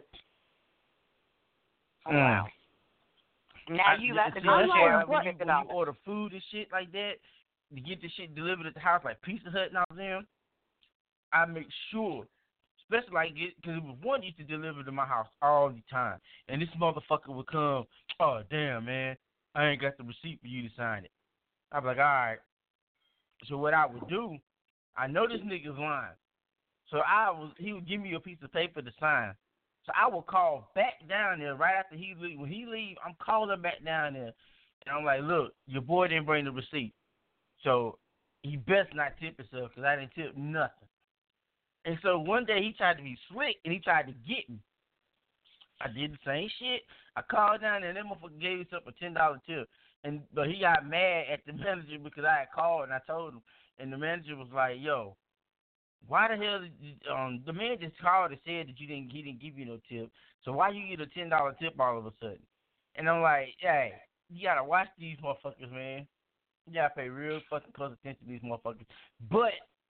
Speaker 5: Wow. Now you got to go
Speaker 6: there when you order food and shit like that to get the shit delivered at the house, like Pizza Hut and all them. I make sure. Especially like it, because it was one used to deliver to my house all the time. And this motherfucker would come, oh, damn, man, I ain't got the receipt for you to sign it. I'd be like, all right. So what I would do, I know this nigga's lying. So he would give me a piece of paper to sign. So I would call back down there right after he leave. When he leave, I'm calling back down there. And I'm like, look, your boy didn't bring the receipt. So he best not tip himself because I didn't tip nothing. And so one day he tried to be slick and he tried to get me. I did the same shit. I called down there and that motherfucker gave himself a $10 tip. But he got mad at the manager because I had called and I told him. And the manager was like, yo, why the hell did the man just called and said that he didn't give you no tip. So why you get a $10 tip all of a sudden? And I'm like, hey, you gotta watch these motherfuckers, man. You gotta pay real fucking close attention to these motherfuckers. But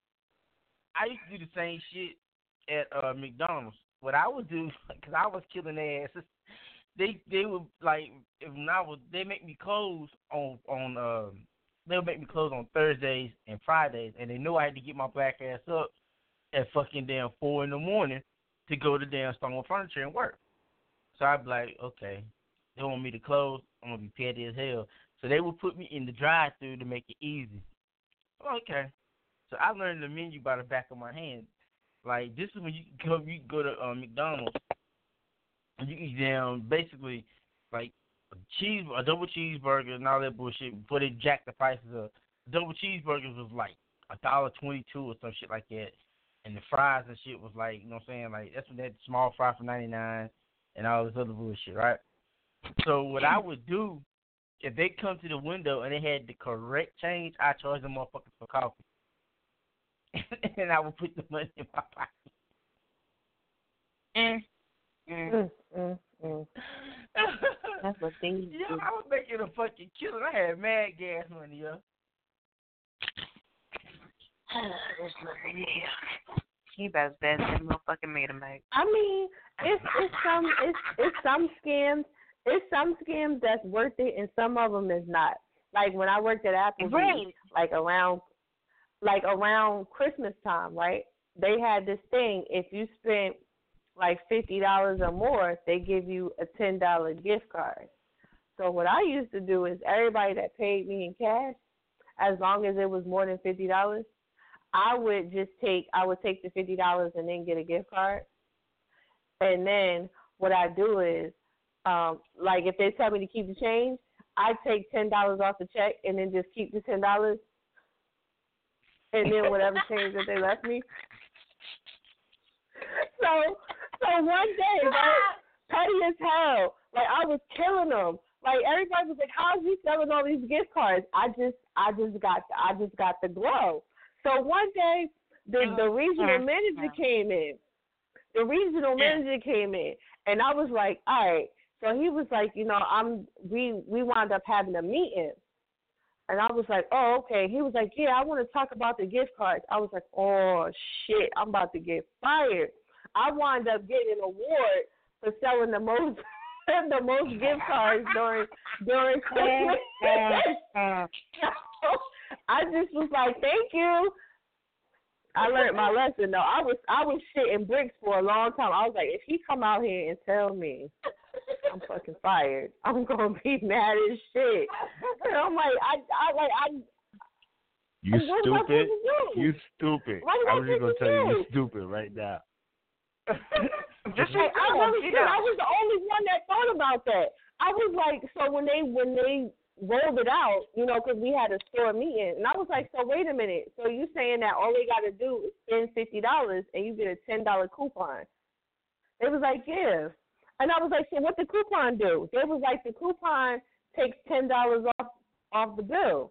Speaker 6: I used to do the same shit at McDonald's. What I would do, because I was killing their asses, they would like they make me close they would make me close on Thursdays and Fridays, and they know I had to get my black ass up at fucking damn 4 a.m. to go to damn Stonewall Furniture and work. So I'd be like, okay, they want me to close, I'm gonna be petty as hell. So they would put me in the drive-thru to make it easy. Okay. So I learned the menu by the back of my hand. Like, this is when you go to McDonald's, and you eat down basically like a double cheeseburger and all that bullshit before they jacked the prices up. Double cheeseburgers was like $1.22 or some shit like that, and the fries and shit was like, you know what I'm saying? Like, that's when that small fry for 99 and all this other bullshit, right? So what I would do, if they come to the window and they had the correct change, I charge them motherfuckers for coffee. And I would put the money in my pocket.
Speaker 5: That's what they do.
Speaker 6: Yeah, I was making a fucking killing. I had mad gas money, yo.
Speaker 5: He best bet that motherfucking made him back.
Speaker 8: I mean, it's some scams. It's some scams that's worth it, and some of them is not. Like when I worked at Applebee's,
Speaker 5: right.
Speaker 8: like around Christmas time, right? They had this thing. If you spent like $50 or more, they give you a $10 gift card. So what I used to do is everybody that paid me in cash, as long as it was more than $50, I would take the $50 and then get a gift card. And then what I do is, like if they tell me to keep the change, I take $10 off the check and then just keep the $10. And then whatever change that they left me. So one day, right, petty as hell. Like I was killing them. Like everybody was like, "How's he selling all these gift cards?" I just got the glow. So one day, the regional manager came in. The regional manager came in, and I was like, "All right." So he was like, we wound up having a meeting. And I was like, oh, okay. He was like, yeah, I want to talk about the gift cards. I was like, oh, shit, I'm about to get fired. I wound up getting an award for selling the most gift cards during Christmas. I just was like, thank you. I learned my lesson though. I was shitting bricks for a long time. I was like, if he come out here and tell me I'm fucking fired, I'm gonna be mad as shit. And I'm like,
Speaker 7: You stupid. You stupid.
Speaker 8: What
Speaker 7: I'm just gonna tell you,
Speaker 8: do?
Speaker 7: you're stupid right now.
Speaker 5: Just
Speaker 8: Like, I was the only one that thought about that. I was like, so when they rolled it out, you know, because we had a store meeting, and I was like, so wait a minute, so you saying that all they got to do is spend $50 and you get a $10 coupon? They was like, yeah, and I was like, so what the coupon do? They was like, the coupon takes $10 off the bill.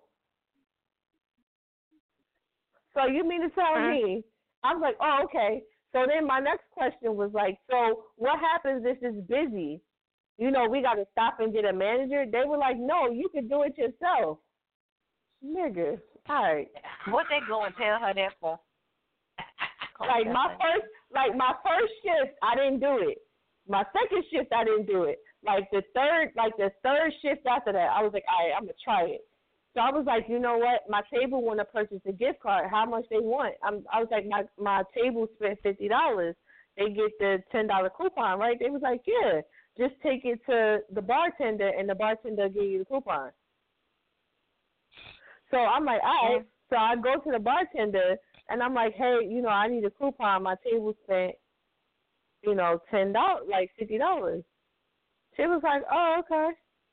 Speaker 8: So you mean to tell me? I was like, oh, okay. So then my next question was like, so what happens if it's busy? You know, we got to stop and get a manager. They were like, no, you can do it yourself. Nigga, all right.
Speaker 5: What they go and tell her that for?
Speaker 8: Like my first shift, I didn't do it. My second shift, I didn't do it. Like the third shift after that, I was like, all right, I'm gonna try it. So I was like, you know what? My table want to purchase a gift card. How much they want? I was like, my table spent $50. They get the $10 coupon, right? They was like, yeah, just take it to the bartender, and the bartender give you the coupon. So I'm like, all right. So I go to the bartender, and I'm like, hey, you know, I need a coupon. My table spent, you know, $10, like $50. She was like, oh, okay.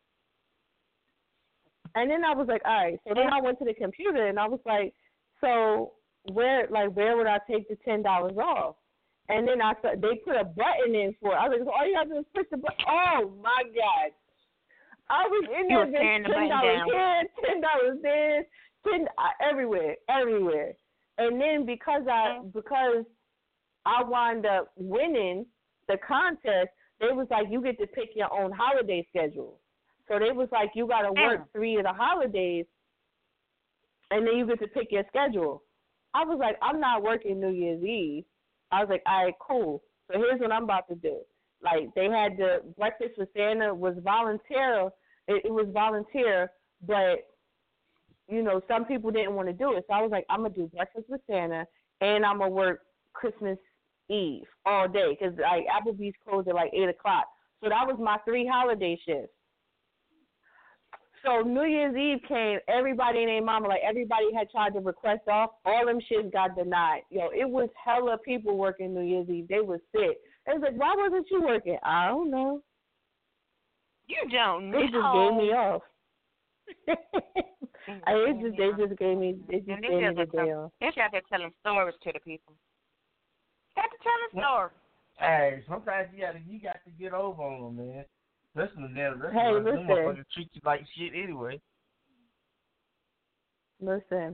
Speaker 8: And then I was like, all right. So then I went to the computer, and I was like, so where would I take the $10 off? And then they put a button in for it. I was like, so all you have to do is push the button. Oh, my God. I was in there just $10 here, $10 there, everywhere. And then because I wound up winning the contest, they was like, you get to pick your own holiday schedule. So they was like, you got to work 3 of the holidays, and then you get to pick your schedule. I was like, I'm not working New Year's Eve. I was like, all right, cool. So here's what I'm about to do. Like, they had the Breakfast with Santa was volunteer. It was volunteer, but, you know, some people didn't want to do it. So I was like, I'm going to do Breakfast with Santa, and I'm going to work Christmas Eve all day because, like, Applebee's closed at, like, 8 o'clock. So that was my 3 holiday shifts. So New Year's Eve came, everybody and their mama, like everybody had tried to request off. All them shits got denied. Yo, it was hella people working New Year's Eve. They was sick. It was like, why wasn't you working? I don't know.
Speaker 5: You don't know.
Speaker 8: They just gave me off. They just gave me the day off.
Speaker 5: They're out there telling stories to the people. Got to tell a story.
Speaker 6: Hey, sometimes you got to get over on them, man. Listen to them.
Speaker 8: Hey, listen.
Speaker 6: Them motherfuckers treat you like shit anyway.
Speaker 8: Listen.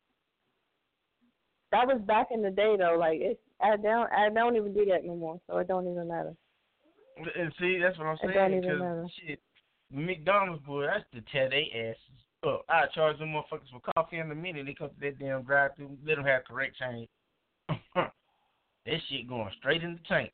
Speaker 8: That was back in the day, though. Like, I don't even do that no more, so it don't even matter.
Speaker 6: And see, that's what I'm saying.
Speaker 8: It don't even matter.
Speaker 6: Shit, McDonald's, boy, that's to tear their asses up. I charge them motherfuckers for coffee in a minute. They come to that damn drive-thru, let them have correct change. That shit going straight in the tank.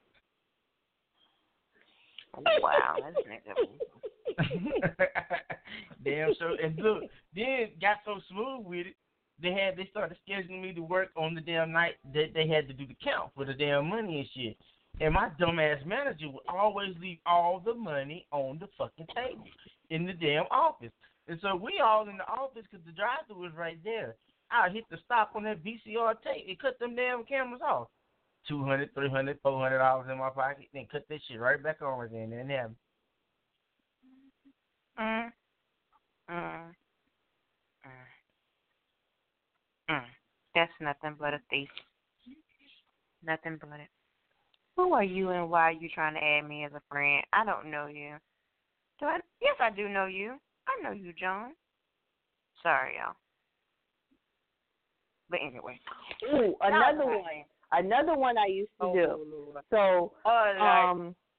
Speaker 5: Wow, that's nigga.
Speaker 6: Damn sure. And look, then got so smooth with it, they started scheduling me to work on the damn night that they had to do the count for the damn money and shit. And my dumbass manager would always leave all the money on the fucking table in the damn office. And so we all in the office because the drive-thru was right there. I hit the stop on that VCR tape and cut them damn cameras off. $200, $300, $400 in my pocket, then cut that shit right back on again, and have.
Speaker 5: That's nothing but a thief. Nothing but it. Who are you and why are you trying to add me as a friend? I don't know you. Yes, I do know you. I know you, John. Sorry, y'all. But anyway.
Speaker 8: Ooh, another one. Another one I used to do. So, I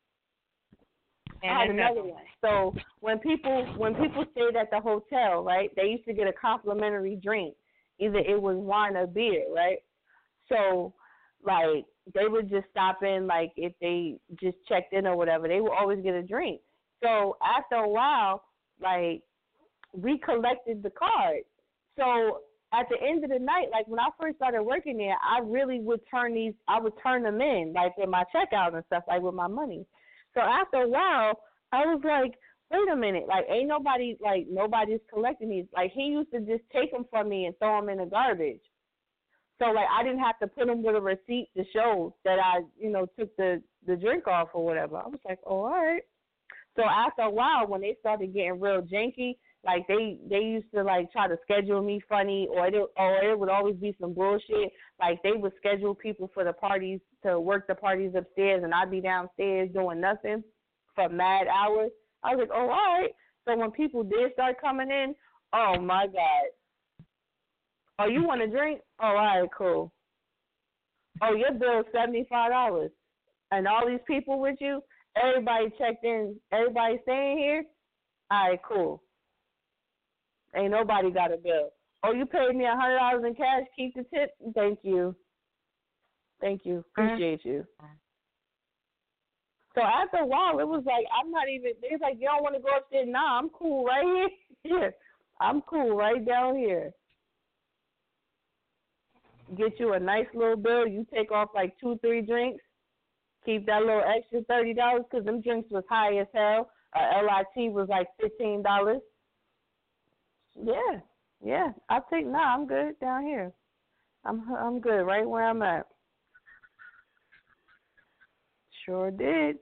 Speaker 8: had another one. So when people stayed at the hotel, right, they used to get a complimentary drink. Either it was wine or beer, right? So, like, they would just stop in, like, if they just checked in or whatever, they would always get a drink. So after a while, like, we collected the cards. So at the end of the night, like when I first started working there, I really would turn them in, like with my checkout and stuff, like with my money. So after a while, I was like, wait a minute, like ain't nobody, like nobody's collecting these. Like he used to just take them from me and throw them in the garbage. So like I didn't have to put them with a receipt to show that I, took the drink off or whatever. I was like, oh, all right. So after a while, when they started getting real janky, like they used to like try to schedule me funny, or it would always be some bullshit. Like they would schedule people for the parties to work the parties upstairs, and I'd be downstairs doing nothing for mad hours. I was like, oh, all right. So when people did start coming in, oh my God. Oh, you want a drink? Oh, all right, cool. Oh, your bill's $75, and all these people with you, everybody checked in, everybody staying here. All right, cool. Ain't nobody got a bill. Oh, you paid me $100 in cash. Keep the tip. Thank you. Appreciate you. So after a while, it was like I'm not even. They was like, you don't want to go upstairs? Nah, I'm cool right here. Yeah, I'm cool right down here. Get you a nice little bill. You take off like 2-3 drinks. Keep that little extra $30 because them drinks was high as hell. LIT was like $15. Yeah. I'm good down here. I'm good right where I'm at. Sure did.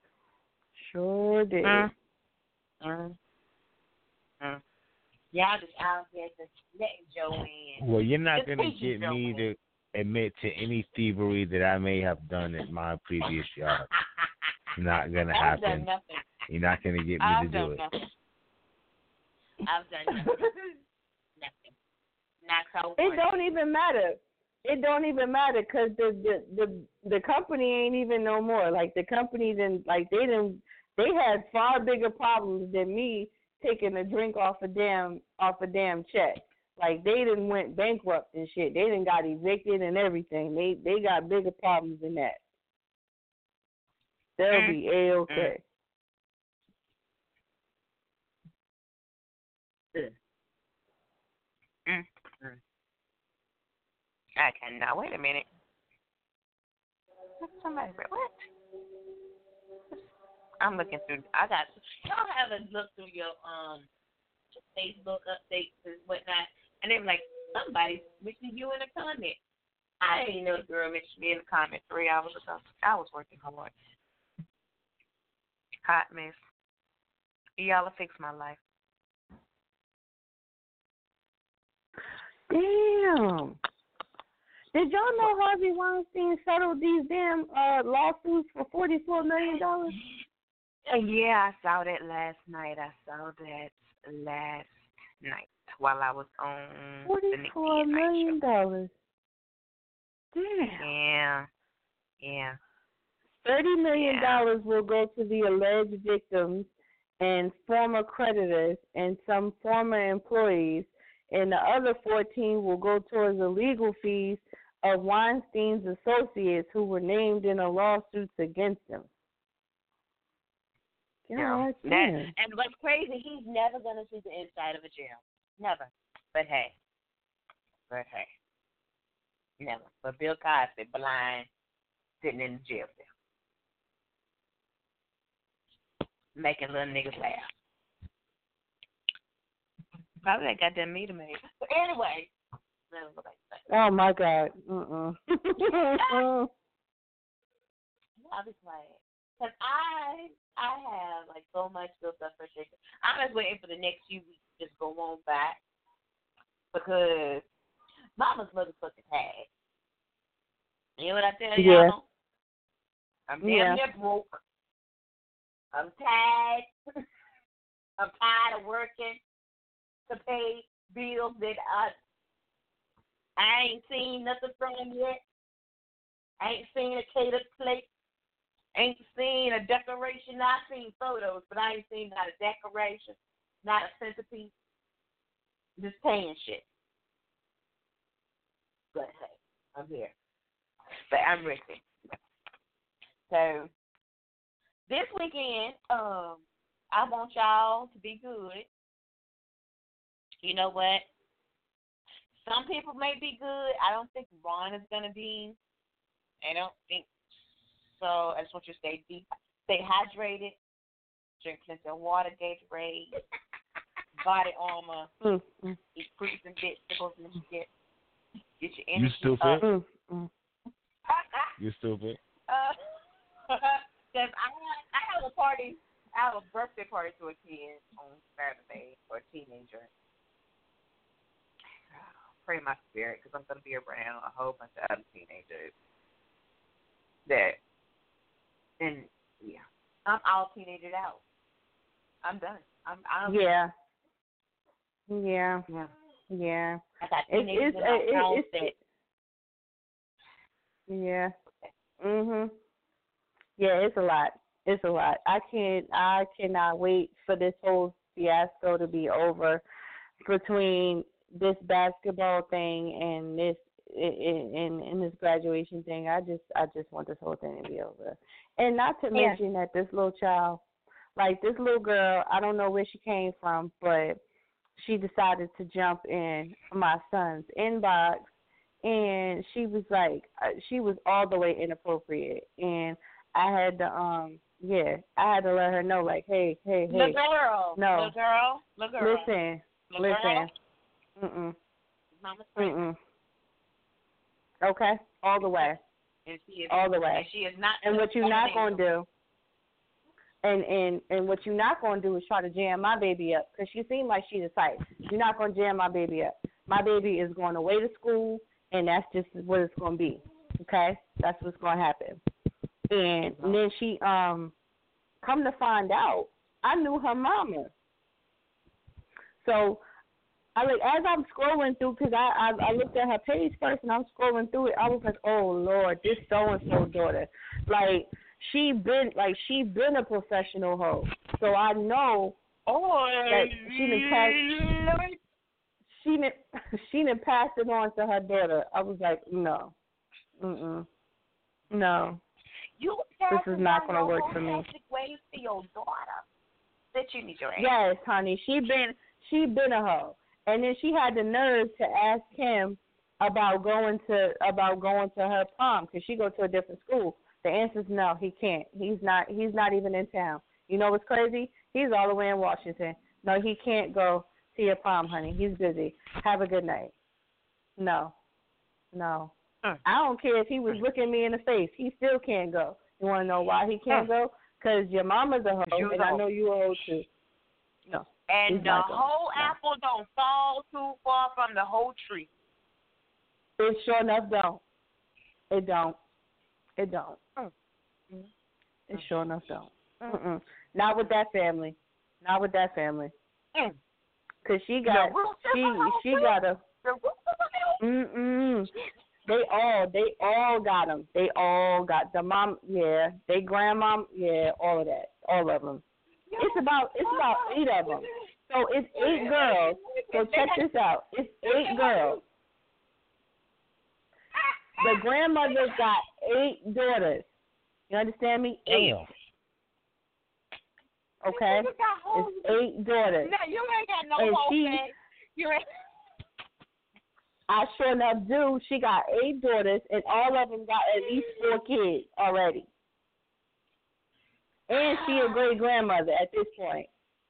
Speaker 5: Y'all just out here just letting Joe in.
Speaker 7: Well, you're not
Speaker 5: Just
Speaker 7: going to
Speaker 5: teaching
Speaker 7: get
Speaker 5: Joe
Speaker 7: me
Speaker 5: in.
Speaker 7: to admit to any thievery that I may have done at my previous job. Not going to
Speaker 5: I've done
Speaker 7: happen.
Speaker 5: nothing.
Speaker 7: You're not going to get me
Speaker 5: I've
Speaker 7: to
Speaker 5: done
Speaker 7: do it.
Speaker 5: nothing. I've done nothing. Nothing. Not so
Speaker 8: It don't even matter. It don't even matter because the company ain't even no more. Like the company they had far bigger problems than me taking a drink off a damn check. Like they didn't went bankrupt and shit. They didn't got evicted and everything. They got bigger problems than that. They'll be A-okay.
Speaker 5: Okay, now wait a minute. Somebody, what? I'm looking through. Y'all haven't looked through your Facebook updates and whatnot, and they were like, somebody mentioned you in a comment. I didn't know the girl mentioned me in a comment 3 hours ago. I was working hard. Hot mess. Y'all will fix my life.
Speaker 8: Damn. Did y'all know Harvey Weinstein settled these damn lawsuits for $44 million?
Speaker 5: Yeah, I saw that last night. While I was on the Nikki
Speaker 8: $44
Speaker 5: at Night
Speaker 8: million.
Speaker 5: Show.
Speaker 8: Damn.
Speaker 5: Yeah.
Speaker 8: $30 million will go to the alleged victims and former creditors and some former employees, and the other 14 will go towards the legal fees of Weinstein's associates who were named in the lawsuits against him.
Speaker 5: Yeah. And what's crazy, he's never going to see the inside of a jail. Never. But hey. Never. But Bill Cosby, blind, sitting in the jail cell. Making little niggas laugh. Probably that goddamn meter maid. But anyway.
Speaker 8: Oh, my God.
Speaker 5: I was like, because I have like so much built up frustration. I'm just waiting for the next few weeks to just go on back because mama's motherfucking tired. You know what I tell y'all?
Speaker 8: Yeah.
Speaker 5: I'm damn near broke. I'm tired. I'm tired of working to pay bills that I ain't seen nothing from yet. I ain't seen a catered plate. Ain't seen a decoration. I've seen photos, but I ain't seen not a decoration, not a centerpiece. Just paying shit. But hey, I'm here. But I'm ready. So this weekend, I want y'all to be good. You know what? Some people may be good. I don't think Ron is gonna be. I don't think so. I just want you to stay hydrated. Drink plenty of water, Gatorade, body armor, eat fruits and vegetables, and get your energy.
Speaker 7: You stupid.
Speaker 5: You
Speaker 7: stupid.
Speaker 5: Cause I have a party. I have a birthday party to a kid on Saturday for a teenager. Pray my spirit, because I'm going to be around a whole bunch of other teenagers. And yeah, I'm all teenagered out. I'm done. I'm
Speaker 8: Yeah.
Speaker 5: I got teenagers in my house that.
Speaker 8: Yeah. Yeah, it's a lot. It's a lot. I cannot wait for this whole fiasco to be over between this basketball thing and this and this graduation thing. I just want this whole thing to be over. And not to mention that this little child, like this little girl, I don't know where she came from, but she decided to jump in my son's inbox, and she was like, she was all the way inappropriate, and I had to I had to let her know, like, hey,
Speaker 5: Little girl.
Speaker 8: No.
Speaker 5: Little girl.
Speaker 8: Listen.
Speaker 5: Mama's friend.
Speaker 8: Okay, all the way.
Speaker 5: And she is,
Speaker 8: all the way.
Speaker 5: And she is not.
Speaker 8: And what you're not going to do, and what you're not going to do is try to jam my baby up, because she seems like she's the type. You're not going to jam my baby up. My baby is going away to school, and that's just what it's going to be. Okay, that's what's going to happen. And then she, come to find out, I knew her mama. So, as I'm scrolling through, because I looked at her page first, and I'm scrolling through it, I was like, oh Lord, this so and so daughter, like she been a professional hoe. So I know that she done passed it on to her daughter. I was like, no, no. This is not going to work for me.
Speaker 5: Ways to your daughter that you need your ass.
Speaker 8: Yes, honey, she been a hoe. And then she had the nerve to ask him about going to her prom, because she go to a different school. The answer is no, he can't. He's not even in town. You know what's crazy? He's all the way in Washington. No, he can't go to your prom, honey. He's busy. Have a good night. No. I don't care if he was looking me in the face. He still can't go. You want to know why he can't go? Because your mama's a hoe, and I know you a hoe too. No.
Speaker 5: And the whole apple don't fall too far from the whole tree.
Speaker 8: It sure enough don't. It don't. It sure enough don't. Not with that family. Because she got a. They all got them. They all got the mom. Yeah, they grandma. Yeah, all of that. All of them. It's about 8 of them. So it's 8 girls. So check this out. It's 8 girls. The grandmother got 8 daughters. You understand me? 8. Okay? It's 8 daughters.
Speaker 5: No, you ain't got no whole thing.
Speaker 8: I sure enough do. She got 8 daughters, and all of them got at least 4 kids already. And she a great grandmother at this point.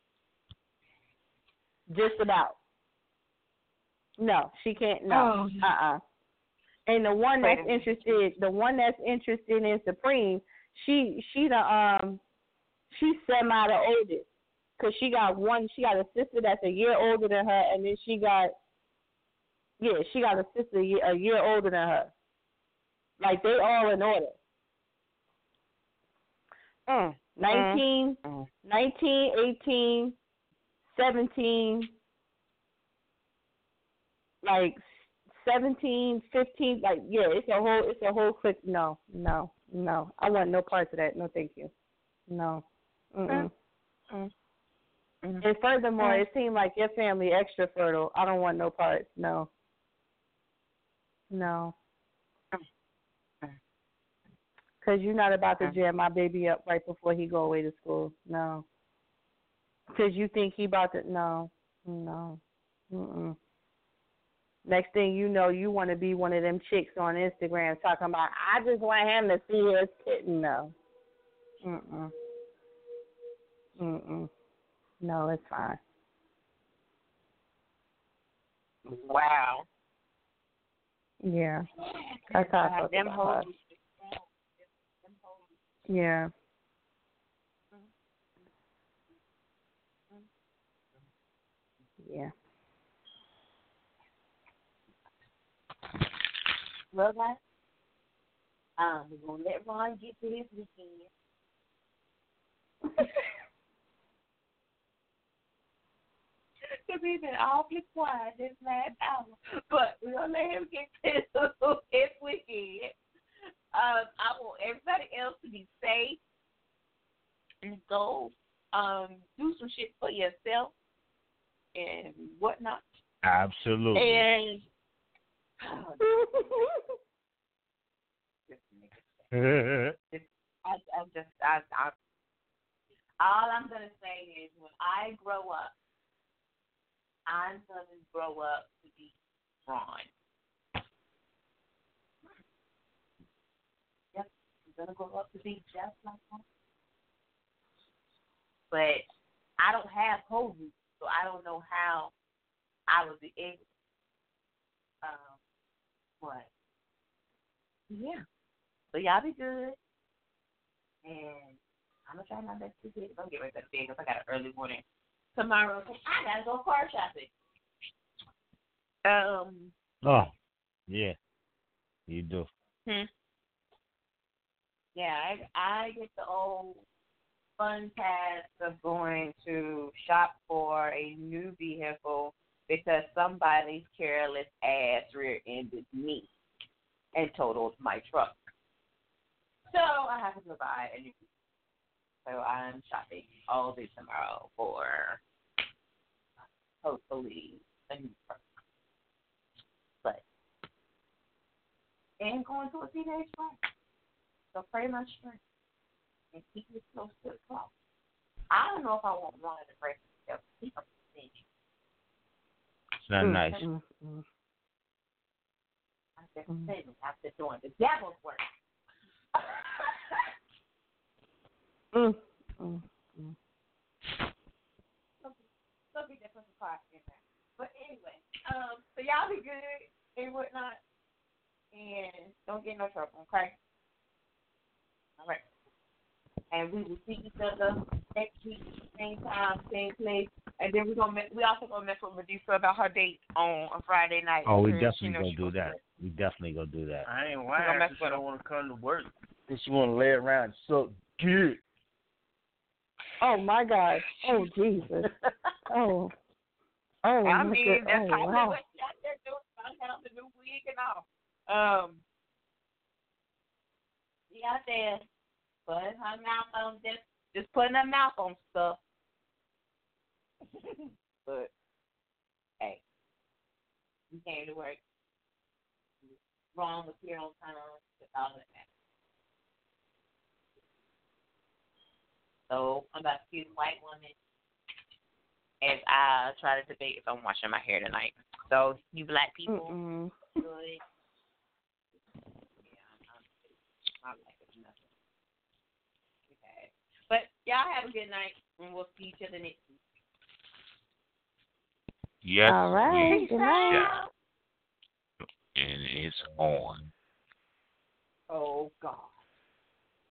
Speaker 8: Just about. No, she can't. No. And the one that's interested in Supreme, she's semi the oldest, because she got a sister that's a year older than her, and then she got a sister a year older than her. Like, they all in order. 19, 18, 17, like 17, 15, like, yeah, it's a whole clique. No. I want no parts of that. No, thank you. No. And furthermore, it seemed like your family extra fertile. I don't want no parts. No. Because you're not about to jam my baby up right before he go away to school. No. Because you think he about to, no. Next thing you know, you want to be one of them chicks on Instagram talking about, I just want him to see his kitten. No. No, it's fine.
Speaker 5: Wow.
Speaker 8: Yeah. That's how I feel about her. Yeah. Yeah.
Speaker 5: Well, guys, we're going to let Ron get to his weekend. Because he's been awfully quiet this last hour. But we're going to let him get to his weekend. I want everybody else to be safe and go do some shit for yourself and whatnot.
Speaker 7: Absolutely.
Speaker 5: And all I'm gonna say is, when I grow up, I'm gonna grow up to be Ron. Yep, I'm gonna grow up to be just like that. But I don't have COVID, so I don't know how I would be able. What? Yeah. So y'all be good, and I'm gonna try my best to get. I'm get ready to bed because I got an early morning tomorrow. I gotta go car shopping.
Speaker 7: Oh, yeah, you do.
Speaker 5: Yeah, I get the old fun task of going to shop for a new vehicle because somebody's careless ass rear-ended me and totaled my truck. So I have to go buy a new vehicle. So I'm shopping all day tomorrow for hopefully a new truck. But and going to a teenage wedding. So pray my strength and keep me close to the clock. I don't know if I want one of the pray for myself. Keep up the thing.
Speaker 7: It's not nice.
Speaker 5: I said, Satan, after doing the devil's work. So be different for class in there. But anyway, so y'all be good and whatnot, and don't get in no trouble, okay? All right. And we will see each other next week, same time, same place. And then we also gonna mess with Medusa about her date on a Friday night.
Speaker 7: Oh, we definitely gonna do that. We definitely gonna do that.
Speaker 6: I ain't lying. She don't want to come to work. Then she want to lay around and suck dick.
Speaker 8: Oh my God! Oh Jesus! Oh.
Speaker 5: I mean, that's probably
Speaker 8: wow.
Speaker 5: what she out there doing. Trying to have the new wig and all. She out there putting her mouth on just putting her mouth on stuff. But hey, we came to work. Ron was here on time with all of that. So I'm about to see the white woman as I try to debate if I'm washing my hair tonight. So you black people, good. Yeah, I'm like it nothing. Okay. But y'all have a good night, and we'll see each other next week.
Speaker 7: Yes.
Speaker 8: All right. Good night.
Speaker 7: And it's on.
Speaker 5: Oh God.